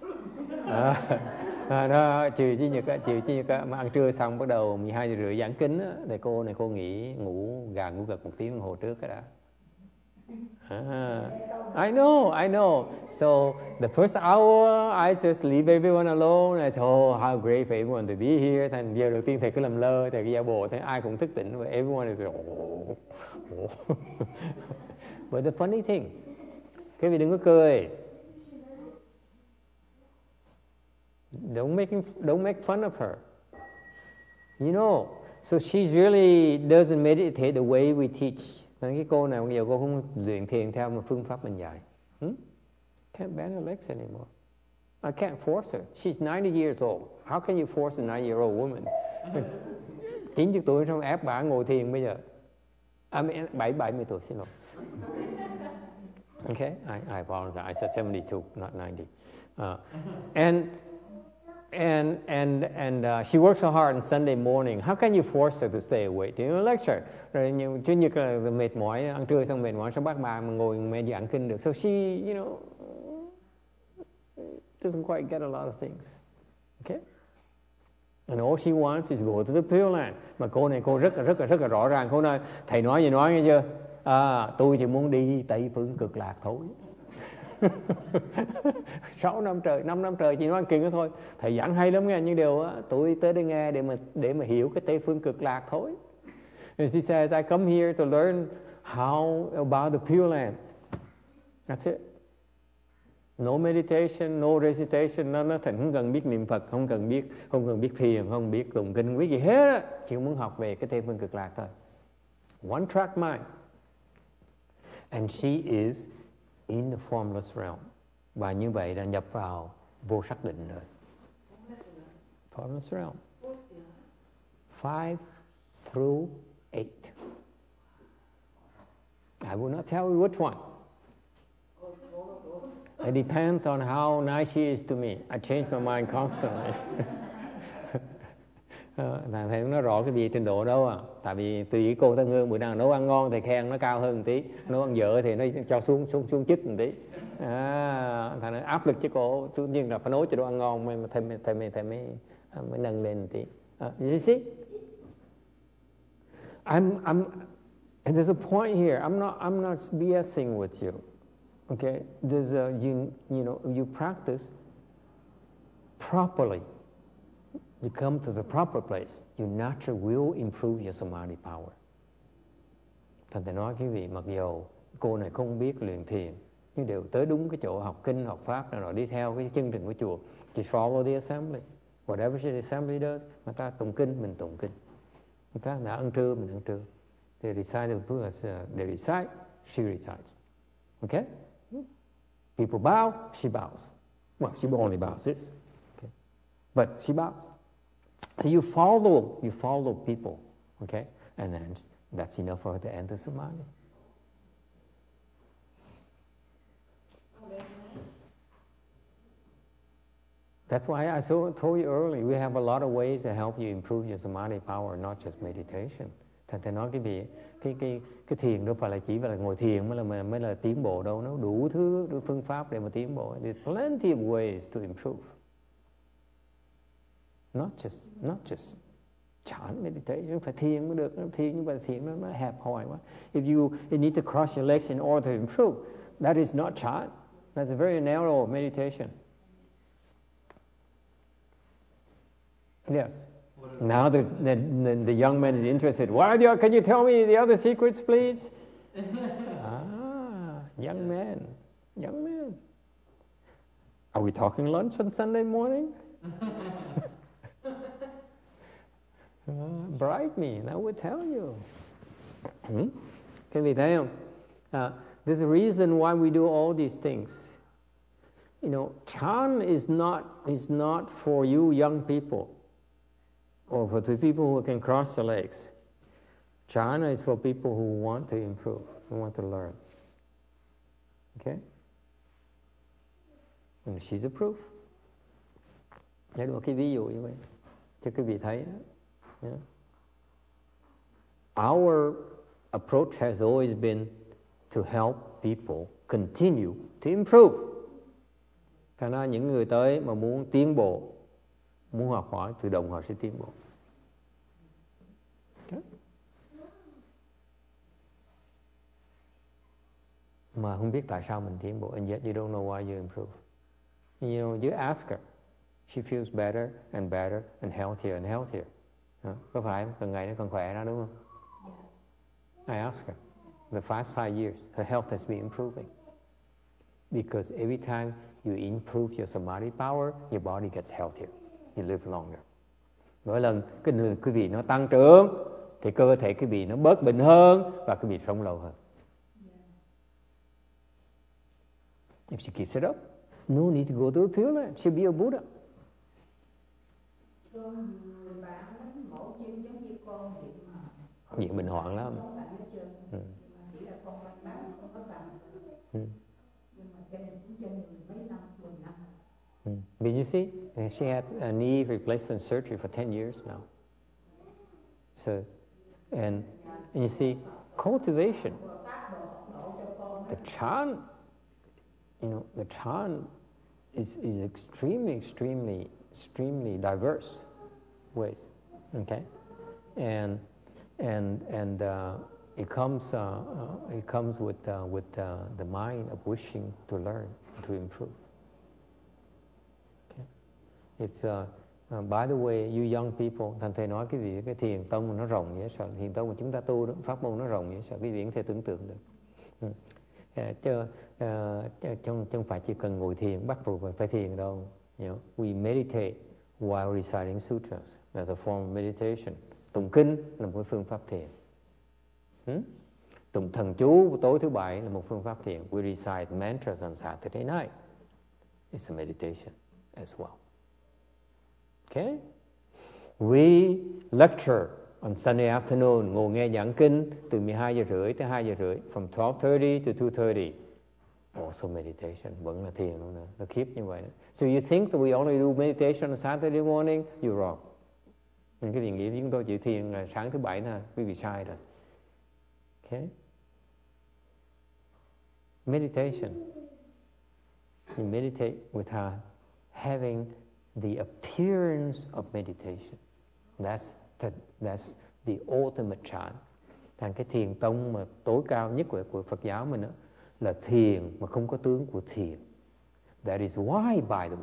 Chiều Chủ nhật mà ăn trưa xong bắt đầu 12 giờ rưỡi giảng kinh á, thì cô nghỉ ngủ gật 1 tiếng đồng hồ trước cái đã. I know. So the first hour, I just leave everyone alone. I say, oh, how great for everyone to be here. Thành giờ đầu tiên thầy cứ làm lơ, thầy cứ giả bộ, thấy ai cũng thức tỉnh. Và everyone is like, oh. But the funny thing, các vị đừng có cười. Don't make fun of her. You know, so she really doesn't meditate the way we teach. Cái cô này bây giờ cô không luyện thiền theo một phương pháp mình dạy. Can't bend her legs anymore. I can't force her. She's 90 years old. How can you force a 90-year-old woman? 90 tuổi xong ép bà ngồi thiền bây giờ. 70 tuổi, xin lỗi. Okay, I apologize. I said 72, not 90. And she works so hard on Sunday morning. How can you force her to stay awake? You know, lecture. Rồi nhiều Chủ nhật là mệt mỏi, ăn trưa xong mệt mỏi, sao bác bà mà ngồi mẹ giảng kinh được? So she, you know, doesn't quite get a lot of things. Okay? And all she wants is go to the Pure Land. Mà cô này rất là rõ ràng. Cô nói, thầy nói gì nói nghe chưa? Tôi chỉ muốn đi Tây Phương Cực Lạc thôi. 6 năm trời, 5 năm trời chỉ nói kinh đó thôi. Thầy giảng hay lắm nghe, nhưng điều tôi tới đây nghe để mà hiểu cái Tây Phương Cực Lạc thôi. And she says, I come here to learn how about the Pure Land. That's it. No meditation, no recitation, nothing. Không cần biết niệm Phật, không cần biết thiền, không biết tụng kinh, không biết gì hết á. Chỉ muốn học về cái Tây Phương Cực Lạc thôi. One track mind. And she is in the formless realm. Và như vậy đã nhập vào vô sắc định rồi. Formless realm. 5 through 8. I will not tell you which one. It depends on how nice she is to me. I change my mind constantly. Thầy không nói rõ cái gì trình độ đâu à. Tại vì tùy cô Tân Hương, bữa nào nấu ăn ngon thì khen nó cao hơn một tí, nấu ăn dở thì nó cho xuống chức một tí. Thầy nói áp lực cho cô, tất nhiên là phải nấu cho đồ ăn ngon mà thầy mới nâng lên một tí. You see? And there's a point here. I'm not BSing with you. Okay? There's you know, you practice properly. You come to the proper place, you naturally will improve your samadhi power. Thầy nói quý vị, mặc dù cô này không biết luyện thiền, nhưng đều tới đúng cái chỗ học kinh, học pháp, rồi đi theo cái chương trình của chùa. Just follow the assembly. Whatever the assembly does, người ta tụng kinh, mình tụng kinh. Người ta đã ăn trưa, mình ăn trưa. They recite, they recite, she recites. Okay? People bow, she bows. Well, she only bows this. Okay? But she bows. So you follow people, okay? And then that's enough for her to enter samadhi. That's why I told you earlier, we have a lot of ways to help you improve your samadhi power, not just meditation. Thầy nói cái thiền đâu phải là chỉ là ngồi thiền mới là tiến bộ đâu, nó đủ thứ đủ phương pháp để mà tiến bộ. There's plenty of ways to improve. Not just chant meditation, phải thiền mới được, thiền như vậy thiền nó hẹp hòi quá. If you need to cross your legs in order to improve, that is not chant. That's a very narrow meditation. Yes. Now the young man is interested. Can you tell me the other secrets, please? Young man. Are we talking lunch on Sunday morning? Bribe me, and I will tell you. Can we tell? There's a reason why we do all these things. You know, Chan is not for you young people, or for the people who can cross the legs. Chan is for people who want to improve, who want to learn. Okay? And she's a proof. Đây là một cái ví dụ như vậy, cho quý vị thấy đó. Yeah. Our approach has always been to help people continue to improve. Thành ra những người tới mà muốn tiến bộ, muốn học hỏi, tự động họ sẽ tiến bộ. Okay. Mà không biết tại sao mình tiến bộ, and yet you don't know why you improve. You know, you ask her, she feels better and healthier and healthier. Có phải càng ngày nó càng khỏe ra đúng không? I asked her, the 5 years, her health has been improving. Because every time you improve your samadhi power, your body gets healthier. You live longer. Mỗi lần cái vị nó tăng trưởng, thì cơ thể cái vị nó bớt bệnh hơn và cái vị sống lâu hơn. If she keeps it up, no need to go to a Pure Land. She'll be a Buddha. Nhiều bệnh hoạn lắm. But you see, she had a knee replacement surgery for 10 years now. So, and you see, cultivation, the Chan, you know, the Chan is extremely diverse ways. Okay, and it comes with the mind of wishing to learn, to improve. Okay, if by the way, you young people, thành thầy nói cái thiền tông nó rộng vậy sao? Thiền tông mà chúng ta tu đó, pháp môn nó rộng vậy sao? Quý vị có thể tưởng tượng được. Chứ phải chỉ cần ngồi thiền bắt buộc phải thiền đâu. You know, we meditate while reciting sutras as a form of meditation. Tụng kinh là một phương pháp thiền. Tụng thần chú tối thứ bảy là một phương pháp thiền. We recite mantras on Saturday night. It's a meditation as well. Okay? We lecture on Sunday afternoon, ngồi nghe giảng kinh từ 12 giờ rưỡi tới 2 giờ rưỡi, from 12:30 to 2:30. Also meditation, vẫn là thiền luôn nữa. Nó khiếp như vậy. So you think that we only do meditation on Saturday morning? You're wrong. Những cái vị nghĩ chúng tôi chịu thiền là sáng thứ Bảy nè, quý vị sai rồi. Okay. Meditation. You meditate without having the appearance of meditation. That's the ultimate chant. Thành cái thiền tông mà tối cao nhất của Phật giáo mình đó, là thiền mà không có tướng của thiền. That is why, by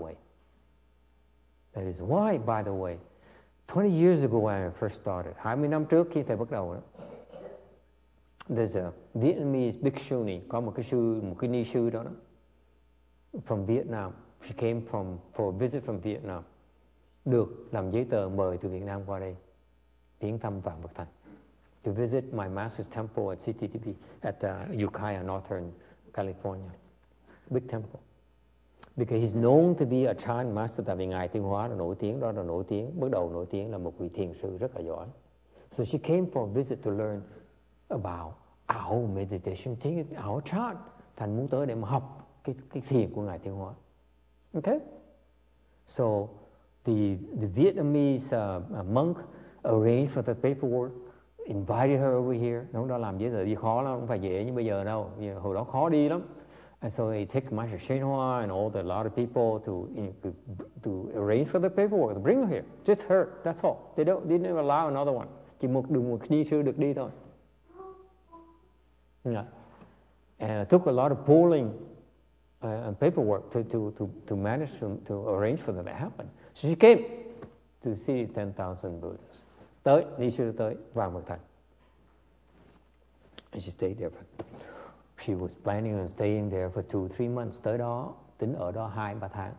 the way, 20 years ago when I first started, 20 năm trước khi thầy bắt đầu đó, there's a Vietnamese bhikshuni, có một cái ni sư đó, from Vietnam. She came for a visit from Vietnam. Được làm giấy tờ mời từ Việt Nam qua đây viếng thăm Vạn Vật Thành. To visit my master's temple at CTTP at Ukiah, Northern California. Big temple. Because he's known to be a chant master, tại vì Ngài Tuyên Hóa là nổi tiếng, đó là nổi tiếng, bước đầu nổi tiếng là một vị thiền sư rất là giỏi. So she came for a visit to learn about our meditation, our chant. Thành muốn tới để mà học cái thiền của Ngài Tuyên Hóa. Okay? So the Vietnamese monk arranged for the paperwork, invited her over here. Lúc đó làm giấy tờ đi khó lắm, không phải dễ như bây giờ đâu. Hồi đó khó đi lắm. And so they take Master Shen Hoa and a lot of people to arrange for the paperwork, to bring her here. Just her, that's all. They didn't allow another one. Chỉ một ni sư được đi thôi. Yeah. And it took a lot of pulling and paperwork to manage to arrange for that to happen. So she came to see 10,000 Buddhas. Tới, ni sư tới Vạn Vật Thành. And she stayed there. She was planning on staying there for 2-3 months. Tới đó, tính ở đó 2-3 tháng.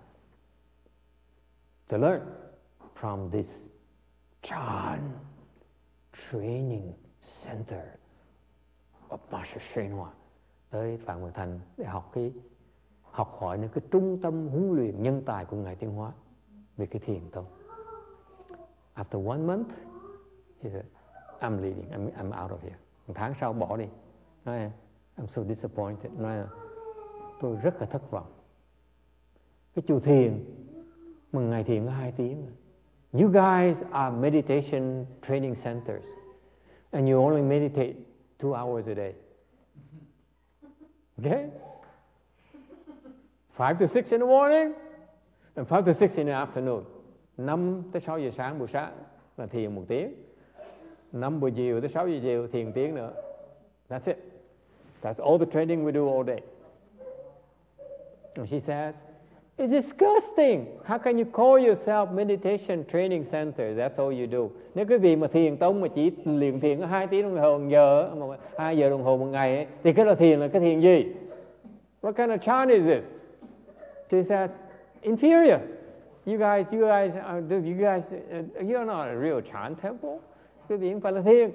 To learn from this Chan Training Center of Master Shen Hoa. Tới Vạn Vật Thành để học hỏi những cái trung tâm huấn luyện nhân tài của Ngài Tuyên Hóa về cái thiền tông. After 1 month, he said, I'm leaving, I'm out of here. Một tháng sau bỏ đi. Nói, I'm so disappointed. Nói, tôi rất là thất vọng. Cái chùa thiền, một ngày thiền có 2 tiếng. You guys are meditation training centers, and you only meditate 2 hours a day. Okay? 5 to 6 in the morning, and 5 to 6 in the afternoon. 5 tới 6 giờ sáng buổi sáng là thiền 1 tiếng. 5 buổi chiều tới 6 giờ chiều thiền 1 tiếng nữa. That's it. That's all the training we do all day. And she says, it's disgusting. How can you call yourself meditation training center? That's all you do. Nếu quý vị mà thiền tông mà chỉ luyện thiền có 2 tiếng đồng hồ một giờ, 2 giờ đồng hồ một ngày ấy, thì cái là cái thiền gì? What kind of chant is this? She says, inferior. You guys, you're not a real chant temple. Quý vị không phải là thiền.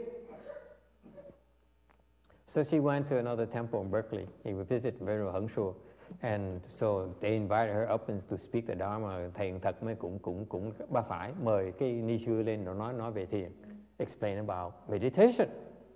So she went to another temple in Berkeley. He would visit Venerable Heng Shuo. And so they invited her up to speak the Dharma. Thầy thật mới cũng ba phải mời cái ni sư lên rồi nói về thiền. Explain about meditation.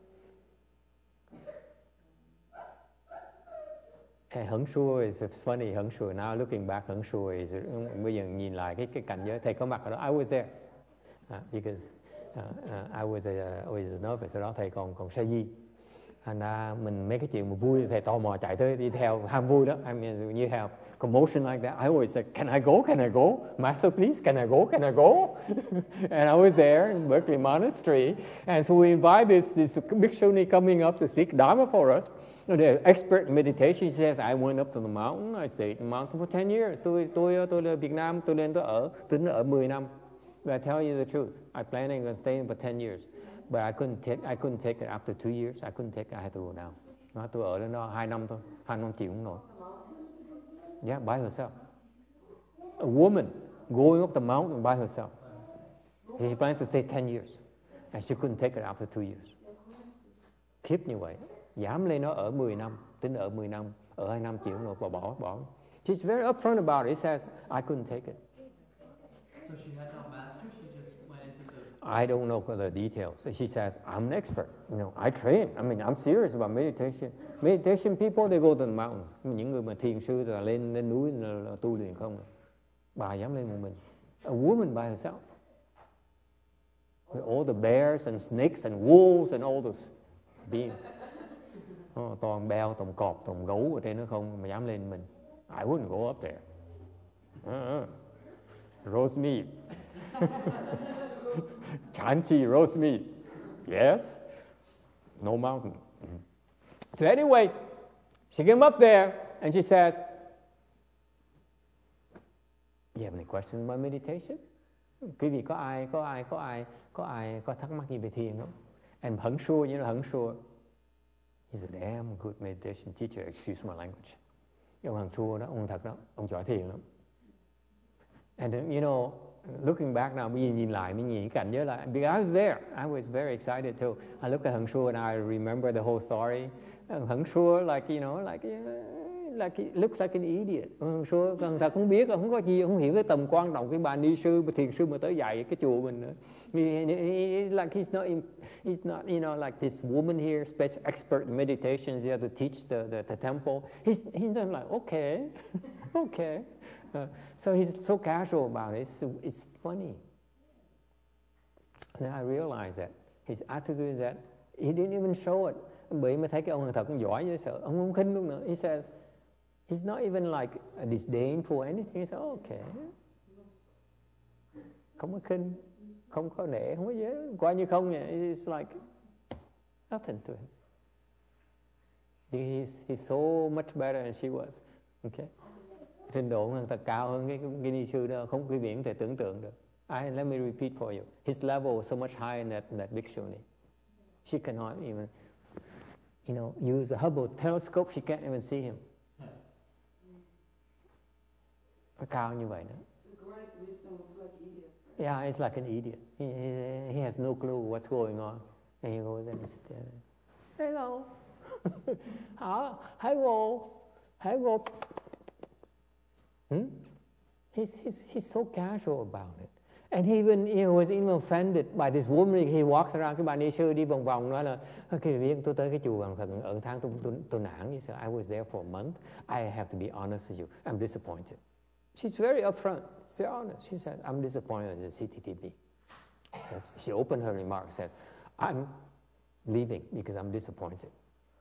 And Heng Shuo is funny. Heng Shuo, now looking back, Heng Shuo is, bây giờ nhìn lại cái cảnh giới, thầy có mặt ở đó. I was there. Because I was always nervous. Ở đó thầy còn sa di. Thành ra mình mấy cái chuyện mà vui thầy tò mò chạy tới đi theo ham vui đó. I mean, you have commotion like that. I always say, can I go? Master, please, can I go? And I was there in Berkeley Monastery. And so we invite this bhikshuni coming up to speak Dharma for us. The expert in meditation. She says, I went up to the mountain. I stayed in the mountain for 10 years. Tôi là Việt Nam, tôi lên tôi ở 10 năm. But I tell you the truth. I planning on staying for 10 years. But I couldn't take it after 2 years. I couldn't take it. I had to go down. Tôi ở lên đó 2 năm thôi. 2 năm chịu không nổi. Yeah, by herself. A woman going up the mountain by herself. She planned to stay 10 years. And she couldn't take it after 2 years. Khiếp như vậy. Dám lên đó ở 10 năm. Tính ở 10 năm. Ở 2 năm chịu không nổi. Bỏ. She's very upfront about it. She says, I couldn't take it. So she had no master? She just went into the... I don't know the details. So she says, I'm an expert. I train. I mean, I'm serious about meditation. Meditation people, they go to the mountain. Những người mà thiền sư là lên núi là tu luyện không. Bà dám lên một mình. A woman by herself. with all the bears and snakes and wolves and all those beings. Toàn beo, toàn cọp, toàn gấu ở trên nó không mà dám lên mình. I wouldn't go up there. Roast meat. Chanchi roast meat. Yes. No mountain. So anyway, she came up there and she says, "You have any questions about meditation?" Quý vị có thắc mắc gì về thiền không? And Hằng Sure, you know Hằng Sure. He's a damn good meditation teacher, excuse my language. Ông Hằng Sure đó, ông thật đó, ông giỏi thiền lắm. And you know, looking back now, bây giờ nhìn lại, mình nhìn cảnh nhớ lại, because I was there, I was very excited too. I look at Hằng Sure and I remember the whole story. Hằng Sure, like, you know, like he looks like an idiot. Hằng Sure, thật không biết, không có gì, không hiểu cái tầm quan trọng cái bà ni sư, thiền sư mà tới dạy cái chùa mình nữa. Like he's not, you know, like this woman here, expert in meditations, you have to teach the temple. He's just like, okay, okay. So he's so casual about it. It's funny. Then I realized that his attitude is that he didn't even show it. Bởi mới thấy cái ông thật cũng giỏi dễ sợ. Ông không khinh luôn nữa. He says, he's not even like a disdain for anything. He says, okay. Không có khinh, không có nể, không có gì. Coi như không vậy. It's like nothing to him. He's so much better than she was. Okay. Trình độ thật cao hơn cái ni sư đó, không quý vị có thể tưởng tượng được. Let me repeat for you. His level was so much higher than that Bhikshuni. She cannot even, you know, use a Hubble telescope. She can't even see him. Nó cao như vậy đó. Yeah, it's like an idiot. He has no clue what's going on. And he goes and he's there. Hello. Hello. He's so casual about it. And he was even offended by this woman. He walks around, cái bà ni sư đi vòng vòng nói là cái việc tôi tới cái chùa Vạn Phật ở tháng tôi nản. He said, I was there for a month. I have to be honest with you. I'm disappointed. She's very upfront, very honest. She said, I'm disappointed in the CTTB. She opened her remarks, says, I'm leaving because I'm disappointed.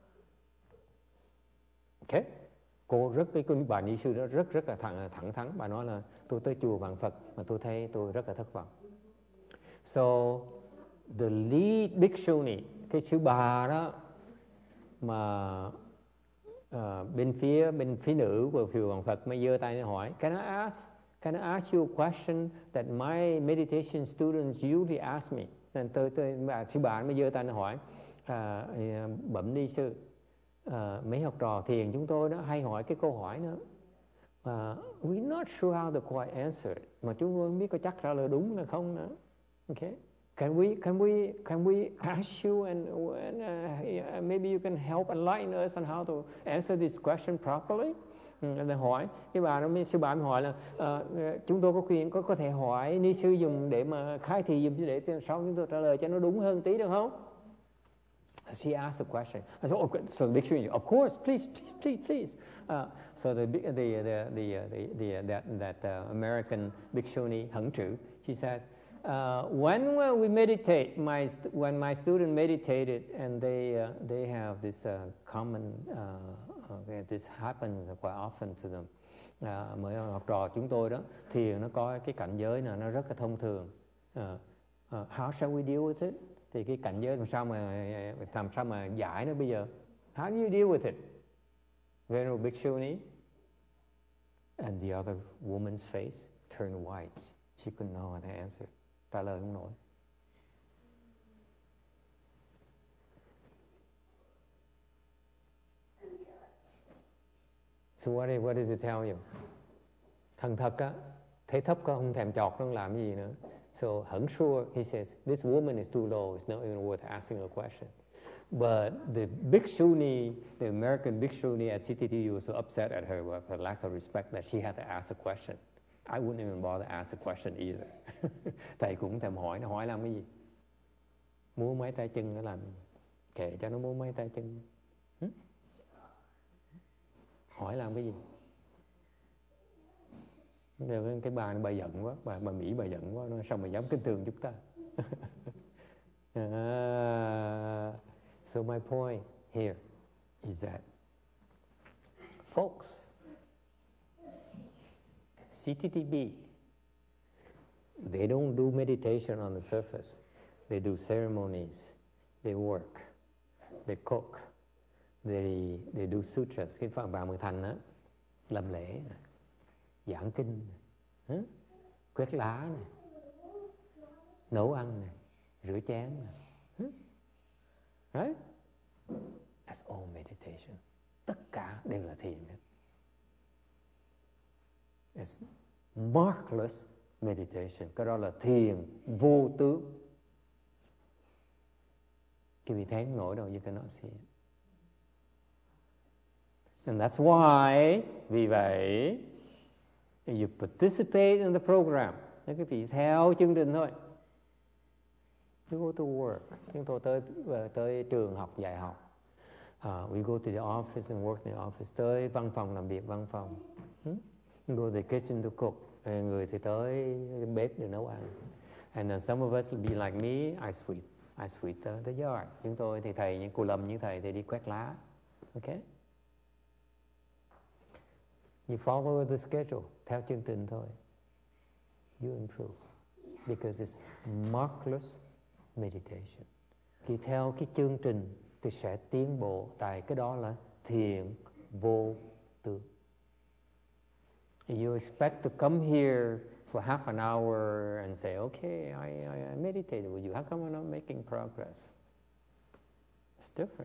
Okay? Cô cái bà ni sư đó rất là thẳng thắn. Bà nói là tôi tới chùa Vạn Phật mà tôi thấy tôi rất là thất vọng. So the lead Bhikshuni, cái sư bà đó mà bên phía nữ của chùa Vạn Phật mới giơ tay hỏi, Can I ask you a question that my meditation students usually ask me? Nên sư bà mới giơ tay hỏi, bẩm ni sư, mấy học trò thiền chúng tôi đó hay hỏi cái câu hỏi nữa, we're not sure how to quite answer it, mà chúng tôi không biết có chắc trả lời đúng là không nữa. Okay, can we ask you and maybe you can help enlighten us on how to answer this question properly? Là hỏi cái bà đó, sư bà mới hỏi là chúng tôi có quyền có thể hỏi ni sư dùng để mà khai thị dùng để sau chúng tôi trả lời cho nó đúng hơn tí được không? She asked a question. I said, "Okay." So the Bhikshuni, of course, please. So that American Bhikshuni, Hằng Tru, she says, when we meditate, when my student meditated, and they have this common, this happens quite often to them. Mấy học trò chúng tôi đó, thì nó có cái cảnh giới nào nó rất là thông thường. How shall we deal with it? Thì cái cảnh giới làm sao mà giải nó bây giờ? How do you deal with it? Venerable Bhikshuni and the other woman's face turned white. She couldn't know how to answer. Trả lời không nổi. So what does it tell you? Thần thật á, thấy thấp có không thèm chọt nó không làm gì nữa. So Hằng Sure, he says, this woman is too low. It's not even worth asking a question. But the Bhikshuni, the American Bhikshuni at CTTU was so upset at her with her lack of respect that she had to ask a question. I wouldn't even bother to ask a question either. Thầy cũng thèm hỏi, nó hỏi làm cái gì? Múa mấy tay chân nó làm gì? Kệ cho nó múa mấy tay chân. Hỏi làm cái gì? Cái bà giận quá, bà Mỹ bà giận quá, nó sao mà dám kính thường chúng ta. So my point here is that folks, CTTB, they don't do meditation on the surface. They do ceremonies, they work, they cook, they do sutras. Cái phần bà Mười Thành á, làm lễ, giảng kinh, quét lá này, nấu ăn này, rửa chén này. Right? That's all meditation. Tất cả đều là thiền. It's markless meditation. Cái đó là thiền vô tướng. Cái vị thấy không nổi đâu, you cannot see it. And that's why, vì vậy, you participate in the program. Các vị theo chương trình thôi. You go to work. Chúng tôi tới trường học, dạy học. We go to the office and work in the office. Tới văn phòng làm việc văn phòng. You go to the kitchen to cook. Người thì tới bếp để nấu ăn. And then some of us will be like me. I sweep the yard. Chúng tôi thì thầy, những cô Lâm như thầy thì đi quét lá. Okay? You follow the schedule. Theo chương trình thôi. You improve. Because it's markless meditation. Khi theo cái chương trình thì sẽ tiến bộ. Tại cái đó là thiền vô tướng. You expect to come here for half an hour and say, okay, I meditated with you. How come I'm not making progress? It's different.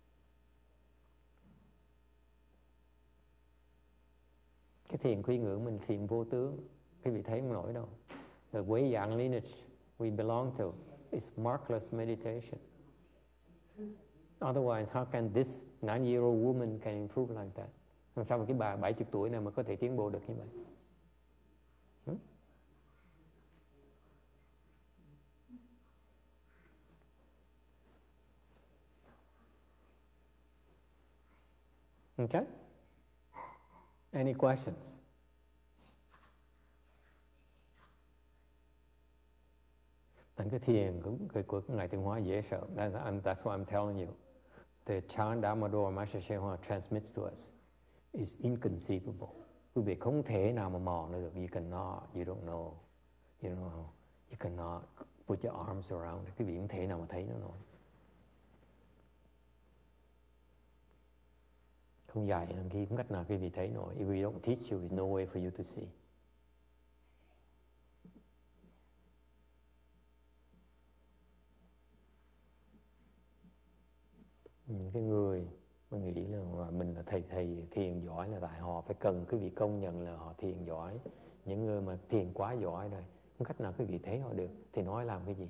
Cái thiền khuyên ngưỡng mình thiền vô tướng. Quý vị thấy không nổi đâu. The way Yang lineage we belong to is markless meditation. Otherwise, how can this 9-year-old woman can improve like that? Làm sao mà cái bà 70 tuổi này mà có thể tiến bộ được như vậy? Okay? Any questions? Thành cái thiền của Ngài Tịnh Hóa dễ sợ. That's why I'm telling you. The chant Amador Master Shen Hua transmits to us is inconceivable. Quý vị không thể nào mà mò nó được. You cannot, you don't know. You cannot put your arms around it. Quý vị không thể nào mà thấy nó nổi. Không dạy làm khi không cách nào quý vị thấy nổi. If we don't teach you, there's no way for you to see. Cái người mà nghĩ là mình là thầy thiền giỏi là tại họ phải cần quý vị công nhận là họ thiền giỏi. Những người mà thiền quá giỏi rồi, không cách nào quý vị thấy họ được thì nói làm cái gì?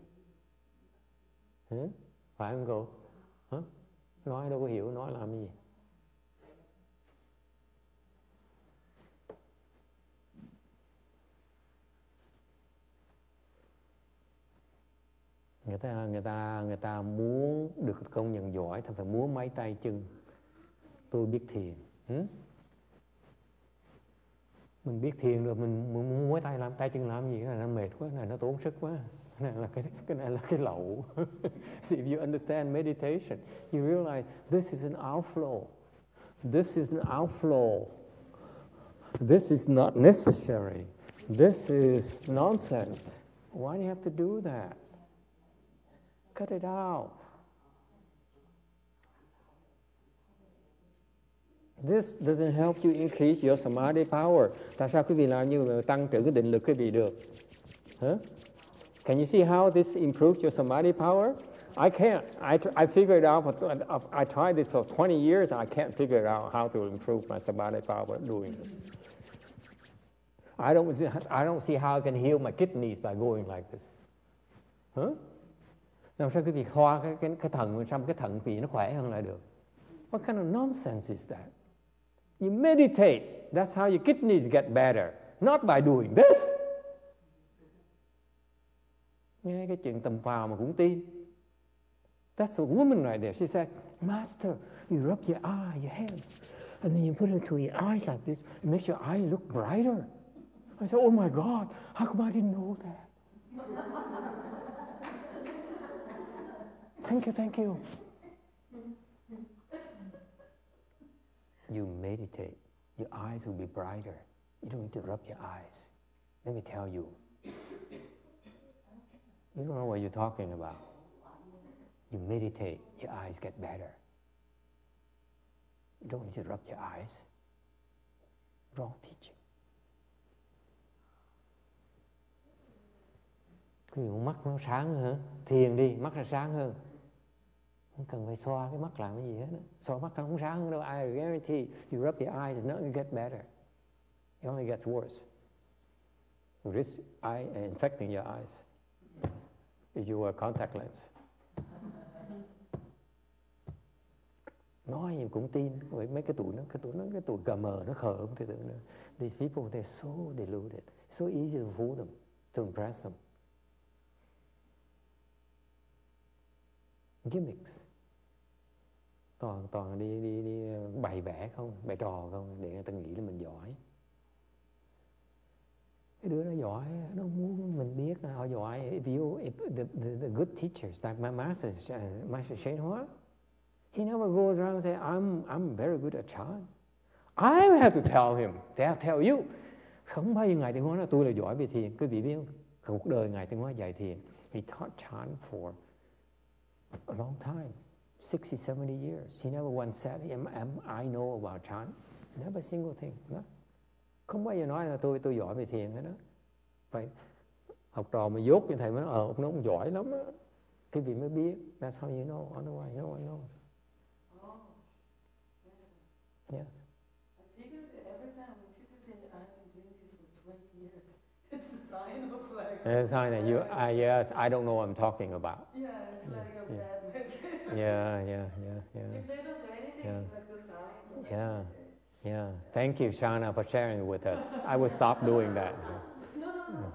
Phải không cô? Nói đâu có hiểu, nói làm cái gì? Người ta muốn được công nhận giỏi thì phải múa mấy tay chân. Tôi biết thiền. Mình biết thiền rồi mình muốn múa tay chân làm gì? Cái này nó mệt quá, cái này nó tốn sức quá. Cái này là cái lậu. So if you understand meditation, you realize this is an outflow. This is an outflow. This is not necessary. This is nonsense. Why do you have to do that? Cut it out. This doesn't help you increase your samadhi power. Tại sao quý vị làm như vậy tăng trưởng cái định lực quý vị được? Can you see how this improves your samadhi power? I can't. I figured out. I tried this for 20 years. I can't figure out how to improve my samadhi power doing this. I don't see how I can heal my kidneys by going like this. Làm sao quý vị khoa cái thận, xong cái thận vị nó khỏe hơn lại được? What kind of nonsense is that? You meditate. That's how your kidneys get better. Not by doing this. Nghe cái chuyện tầm phào mà cũng tin. That's a woman right there. She said, Master, you rub your hands, and then you put it to your eyes like this. It makes your eye look brighter. I said, oh my God, how come I didn't know that? Thank you, thank you. You meditate, your eyes will be brighter. You don't need to rub your eyes. Let me tell you. You don't know what you're talking about. You meditate, your eyes get better. You don't need to rub your eyes. Wrong teaching. Cái mắt nó sáng hơn, thiền đi, mắt nó sáng hơn. Không cần phải xoa cái mắt làm cái gì hết. Xoa mắt nó không sáng hơn đâu. I guarantee you rub your eyes, it's not going to get better. It only gets worse. You risk infecting your eyes if you wear contact lens. Nói gì cũng tin. Mấy cái tụi cà mờ nó khờ không thể tưởng nữa. These people, they're so deluded. So easy to fool them, to impress them. Gimmicks. Toàn đi bày vẽ không, bày trò không, để người ta nghĩ là mình giỏi. Cái đứa nó giỏi, nó muốn mình biết là họ giỏi. If the good teachers, like my master Shen Hoa, he never goes around and say, I'm very good at Chan. I have to tell him, they'll tell you. Không bao giờ Ngài Tịnh Hóa nói tôi là giỏi về thiền. Quý vị biết không? Cuộc đời Ngài Tịnh Hóa dạy thiền. He taught Chan for a long time, 60, 70 years. He never once said, I know about Chan. Never a single thing. No? Không bao giờ nói là tôi giỏi về thiền hết đó. Vậy học trò mà dốt như thầy mới nói, ông nó giỏi lắm á. Cái vị mới biết. That's how you know. Otherwise, no one knows. Yes. I figured that every time when people say I've been doing this for 20 years, it's a sign of like. It's a sign that you, yes, I don't know what I'm talking about. Yeah, it's like a bad method. Yeah. If they don't say anything, it's like a sign. Yeah. Thank you, Shana, for sharing it with us. I will stop doing that. No.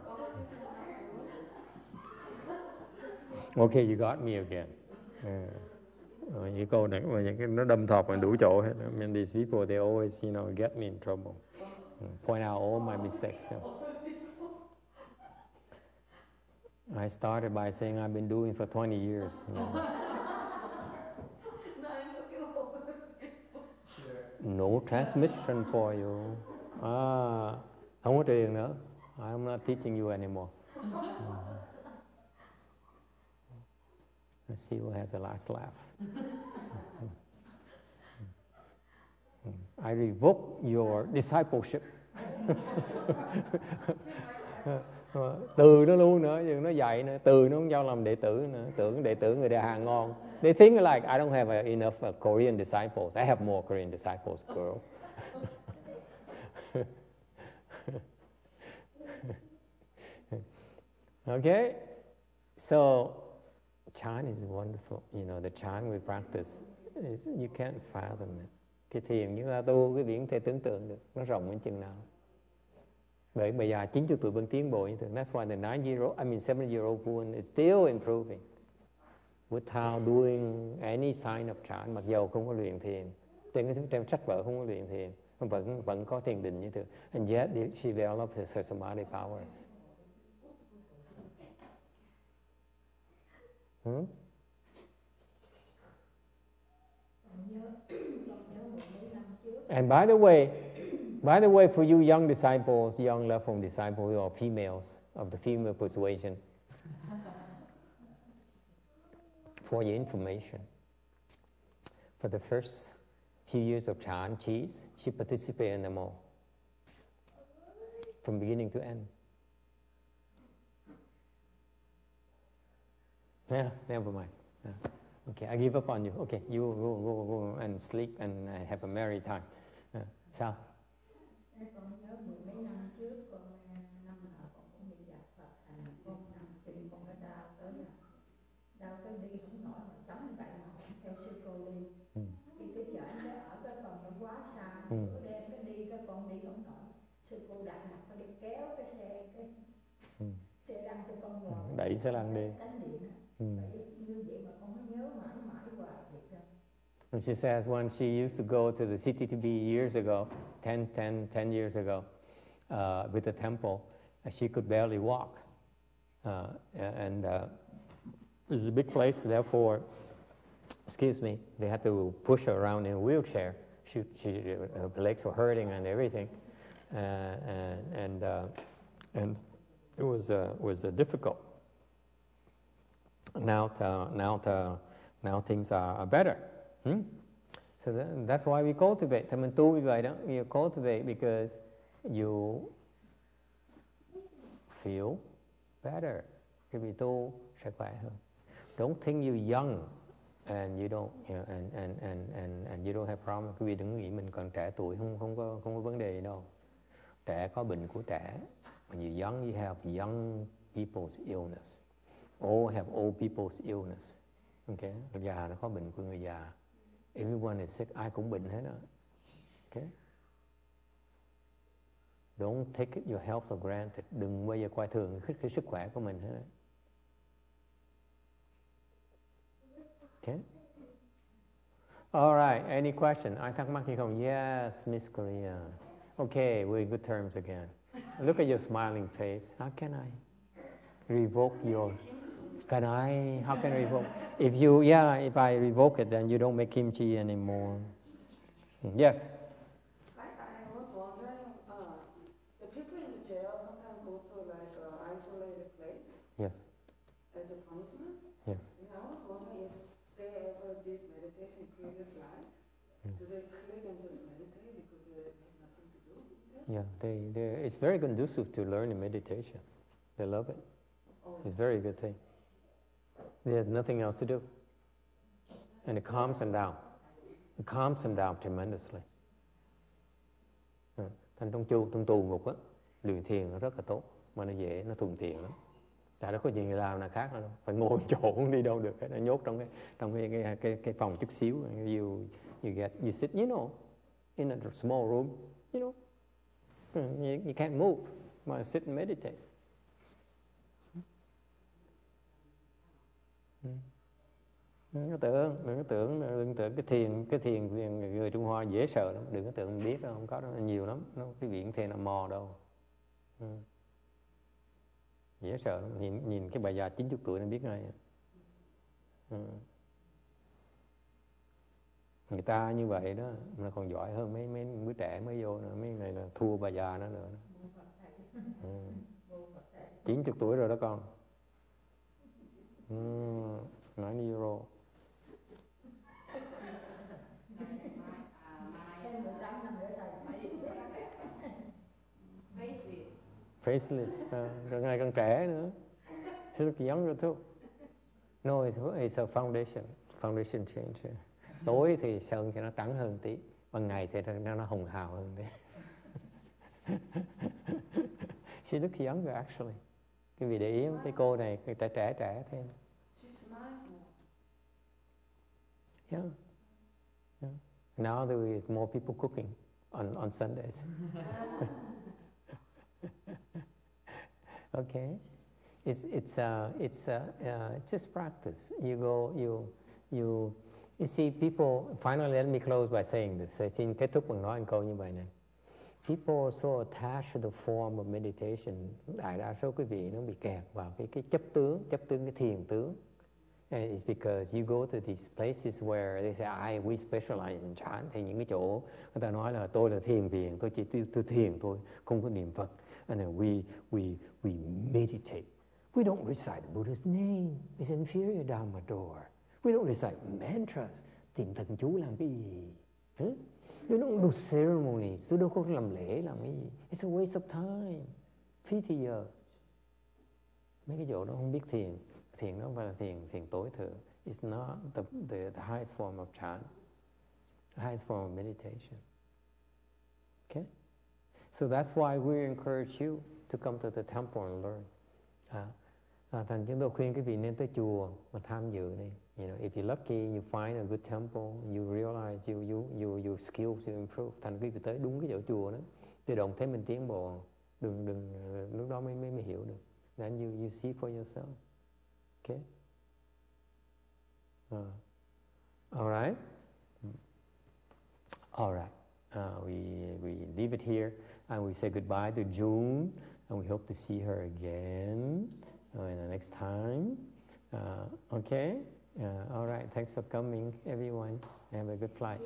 Okay, you got me again. Những câu này nó đâm thọc vào đủ chỗ hết. I mean, these people, they always, get me in trouble. Point out all my mistakes. I started by saying I've been doing for 20 years. No transmission for you. Không có truyền nữa. I'm not teaching you anymore. Let's see who has the last laugh. I revoke your discipleship. Từ nó luôn nữa, nhưng nó dạy nữa, từ nó không giao làm đệ tử nữa, tưởng đệ tử người ta hàng ngon. They think like I don't have enough Korean disciples. I have more Korean disciples, girl. Okay, so Chan is wonderful. The Chan we practice, you can't fathom it. Cái thiền như là tu, cái biển thể tưởng tượng được, nó rộng đến chừng nào. Bởi bây giờ 90 tuổi vẫn tiến bộ như thế. That's why the 7-year-old woman is still improving without doing any sign of Chan, mặc dầu không có luyện thiền. Trên sách vở không có luyện thiền, vẫn có thiền định như thế. And yet she develops her samadhi power. And by the way, for you young disciples, young left from disciples or females of the female persuasion, for your information, for the first few years of Chan, she participated in them all, from beginning to end. Yeah, never mind. Yeah. Okay, I give up on you. Okay, you go and sleep and have a merry time. Sao? Con nhớ mười mấy năm trước, con năm nào con cũng đi dạy Phật, thành con nằm trên con nó đau tới đi không nổi mà chống tại mà theo sư cô đi. Đi cái chợ nó ở cái phòng nó quá xa, có đem cái đi cái con đi không nổi. Sư cô đặt mặt phải đi kéo cái xe lăn cho con ngồi. Đẩy xe lăn đi. Như vậy mà con nó nhớ mãi hoài vậy đó. And she says when she used to go to the CTTB years ago, 10 years ago, with the temple, she could barely walk. And it was a big place, therefore excuse me, they had to push her around in a wheelchair. Her legs were hurting and everything, and it was difficult. Now things are better. So that's why we cultivate. Thì mình tu như vậy đó. You cultivate because you feel better. Khi bị tu sẽ khỏe hơn. Don't think you're young and you don't, and you don't have problem. Quý vị đừng nghĩ mình còn trẻ tuổi, không có vấn đề gì đâu. Trẻ có bệnh của trẻ. When you're young, you have young people's illness. Old have old people's illness. Okay? Già nó có bệnh của người già. Everyone is sick. Ai cũng bệnh hết đó. Okay? Don't take your health for granted. Đừng bao giờ coi thường cái sức khỏe của mình hết. Okay? All right. Any question? Ai thắc mắc gì không? Yes, Miss Korea. Okay, we're in good terms again. Look at your smiling face. How can I revoke your? How can I revoke? If I revoke it, then you don't make kimchi anymore. Yes. I was wondering, the people in the jail sometimes go to like isolated place. Yes. As a punishment. Yes. And I was wondering if they ever did meditation in previous life. Do they click and just meditate because they have nothing to do? Yeah, it's very conducive to learning meditation. They love it. It's a very good thing. There's nothing else to do. And it calms them down. It calms them down tremendously. Thành trong tù ngục á, luyện thiền nó rất là tốt. Mà nó dễ, nó thuận tiện lắm. Tại nó có gì làm là khác đâu. Phải ngồi chỗ không đi đâu được. Nó nhốt trong cái phòng chút xíu. You sit, in a small room, you can't move. But sit and meditate. Đừng có tưởng cái thiền người Trung Hoa dễ sợ lắm. Đừng có tưởng biết đâu, không có đâu, nhiều lắm. Cái viện thiền là mò đâu. Dễ sợ lắm. Nhìn cái bà già 90 tuổi nó biết ngay. Người ta như vậy đó, mà còn giỏi hơn mấy đứa trẻ mới vô nữa, mấy này là thua bà già nó nữa. 90 tuổi rồi đó con. 90 years old. Facelift. Rồi ngày càng trẻ nữa. She look younger too. No, it's a foundation change. Tối thì sơn cho nó trắng hơn tí, ban ngày thì nó hồng hào hơn tí. She looks younger actually. Cái vì để ý cái cô này, cái trẻ thêm. She smiles more. Yeah. Now there is more people cooking on Sundays. Okay. It's just practice. You see people. Finally, let me close by saying this. Xin kết thúc bằng nói một câu như vậy này. People are so attached to the form of meditation. Đại đa số quý vị nó bị kẹt vào cái chấp tướng cái thiền tướng. And it's because you go to these places where they say, we specialize in Chan. Thì những cái chỗ người ta nói là tôi là thiền viện, tôi chỉ thiền thôi, không có niệm Phật. And then we meditate. We don't recite the Buddha's name. It's inferior Dharma door. We don't recite mantras. Tìm thần chú làm cái gì? You don't do ceremonies. Tôi đâu có làm lễ làm cái gì. It's a waste of time. Phí thì giờ. Mấy cái chỗ đó không biết thiền. Thiền nó phải là thiền tối thượng. It's not the highest form of chant. The highest form of meditation. Okay? So that's why we encourage you to come to the temple and learn. Thành chúng tôi khuyên quý vị nên tới chùa mà tham dự đi. If you're lucky, you find a good temple, you realize your skills you improve. Thành quý vị tới đúng cái chỗ chùa đó, tự động thấy mình tiến bộ. Đừng lúc đó mới hiểu được. Then you see for yourself. Okay. All right. All right. We leave it here and we say goodbye to June and we hope to see her again in the next time. Okay. All right, thanks for coming, everyone. Have a good flight.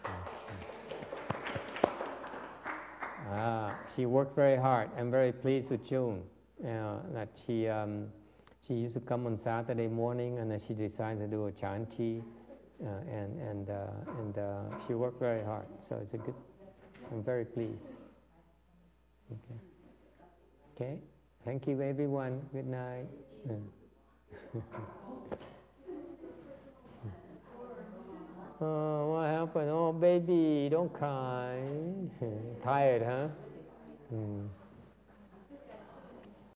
She worked very hard. I'm very pleased with June. That she used to come on Saturday morning, and then she decided to do a chanti, and she worked very hard. So it's a good. I'm very pleased. Okay. Okay. Thank you, everyone. Good night. Oh, what happened? Oh, baby, don't cry. Tired, huh?